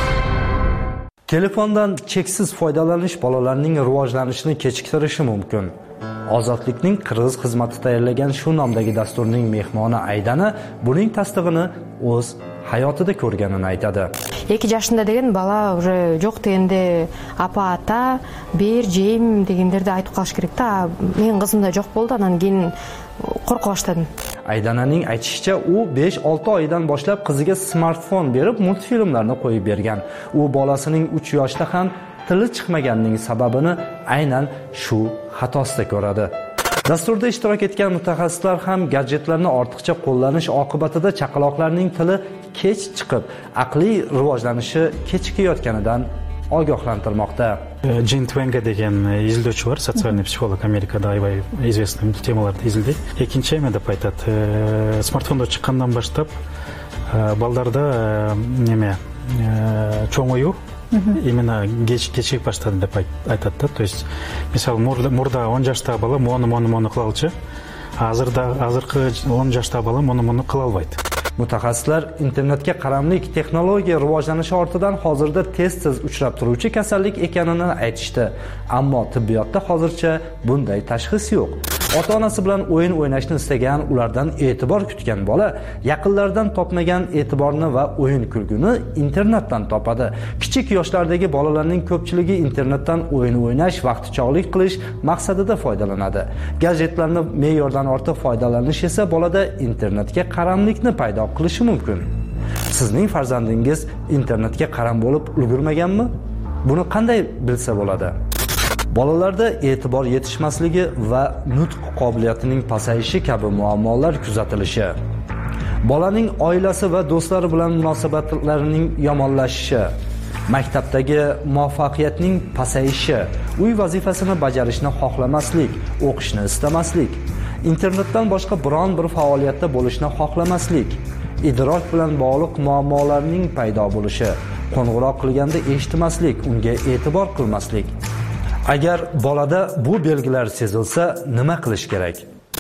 Telefondan cheksiz foydalanish bolalarning rivojlanishini kechiktirishi mumkin. Ozodlikning Qirg'iz xizmati tayyorlagan shu nomdagi dasturning mehmoni Aydana buning tasdig'ini o'z hayotida ko'rganini aytadi. ikki yoshында деген бала уже жоқ дегенде апа ата бер жейм дегендерди айтып калыш керек да. Менин кызымда жоқ болду, анан кийин корко баштадым. Aydananing aytishicha, u besh olti oydan boshlab qiziga smartfon berib multfilmlarni qo'yib bergan. U bolasining uch yoshda ham tili chiqmaganining sababini aynan shu xatosida ko'radi. Dasturda ishtirok etgan mutaxassislar ham gadjetlarni ortiqcha qo'llanish oqibatida chaqaloqlarning tili kech chiqib, aqliy rivojlanishi kechikayotganidan ogohlantirmoqda. Джин Твенга degan izlovchi bor, sotsiальный psixolog, Amerikada aybay известный temalarda izlaydi. Ikkinchi ham deb aytadi, smartfonda chiqqandan boshlab ballarda nima cho'ng'oyu именно kechikib boshladi deb aytadi. То есть, misol murda o'n yoshda bola moni moni moni qilolchi, hozirda hozirgi o'n yoshda bola moni moni qila olmaydi. Mutaxassislar internetga qaramlik texnologiya rivojlanishi ortidan hozirda tez-tez uchrab turuvchi kasallik ekanini aytishdi. Ammo tibbiyotda hozircha bunday tashxis yo'q. Ota-onasi bilan o'yin o'ynashni istagan, ulardan e'tibor kutgan bola yaqinlaridan topmagan e'tiborni va o'yin kulguni internetdan topadi. Kichik yoshlardagi bolalarning ko'pchiligi internetdan o'yin o'ynash, vaqtichog'lik qilish maqsadida foydalanadi. Gadjetlarni me'yordan ortiq foydalanish esa bolada internetga qaramlikni paydo qilishi mumkin. Sizning farzandingiz internetga qaram bo'lib ulgurmaganmi? Buni qanday bilsa bo'ladi? Bolalarda e'tibor yetishmasligi va nutq qobiliyatining pasayishi kabi muammolar kuzatilishi. Bolaning oilasi va do'stlari bilan munosabatlarining yomonlashishi. Maktabdagi muvaffaqiyatning pasayishi, uy vazifasini bajarishni xohlamaslik, o'qishni istamaslik, internetdan boshqa biron bir faoliyatda bo'lishni xohlamaslik, idrok bilan bog'liq muammolarning paydo bo'lishi, qo'ng'iroq qilganda eshitmaslik, unga e'tibor qilmaslik. Agar bolada bu belgilar sezilsa, nima qilish kerak?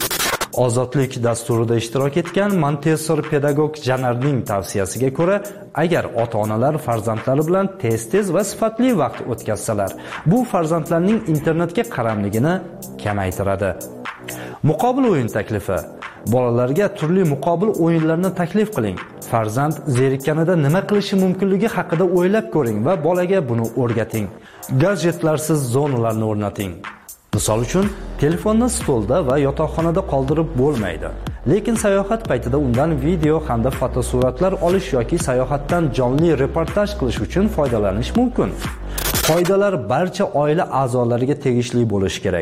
Ozodlik dasturida ishtirok etgan Montessori pedagog Janarning tavsiyasiga ko'ra, agar ota-onalar farzandlari bilan tez-tez va sifatli vaqt o'tkazsalar, bu farzandlarning internetga qaramligini kamaytiradi. Muqobil o'yin taklifi. Bolalarga turli muqobil o'yinlarni taklif qiling. Farzand zerikkanida nima qilishi mumkinligi haqida o'ylab ko'ring va bolaga buni o'rgating. Gadjetlarsiz zonalarni o'rnating. Misol uchun, telefonni stolda va yotoqxonada qoldirib bo'lmaydi. Lekin sayohat paytida undan video hamda fotosuratlar olish yoki sayohatdan jonli reportaj qilish uchun foydalanish mumkin. Qoidalar barcha oila a'zolariga tegishli bo'lishi kerak.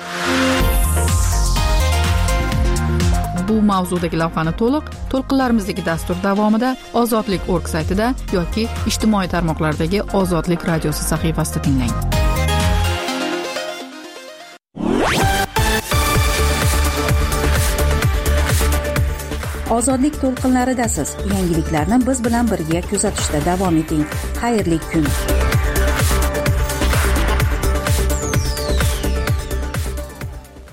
Bu mavzudagi lavhani to'liq to'lqinlarimizdagi dastur davomida ozodlik точка org saytida yoki ijtimoiy tarmoqlardagi Ozodlik radiosi sahifasida tinglang. Ozodlik to'lqinlaridasiz. Yangiliklarni biz bilan birga kuzatishda davom eting. Xayrli kun.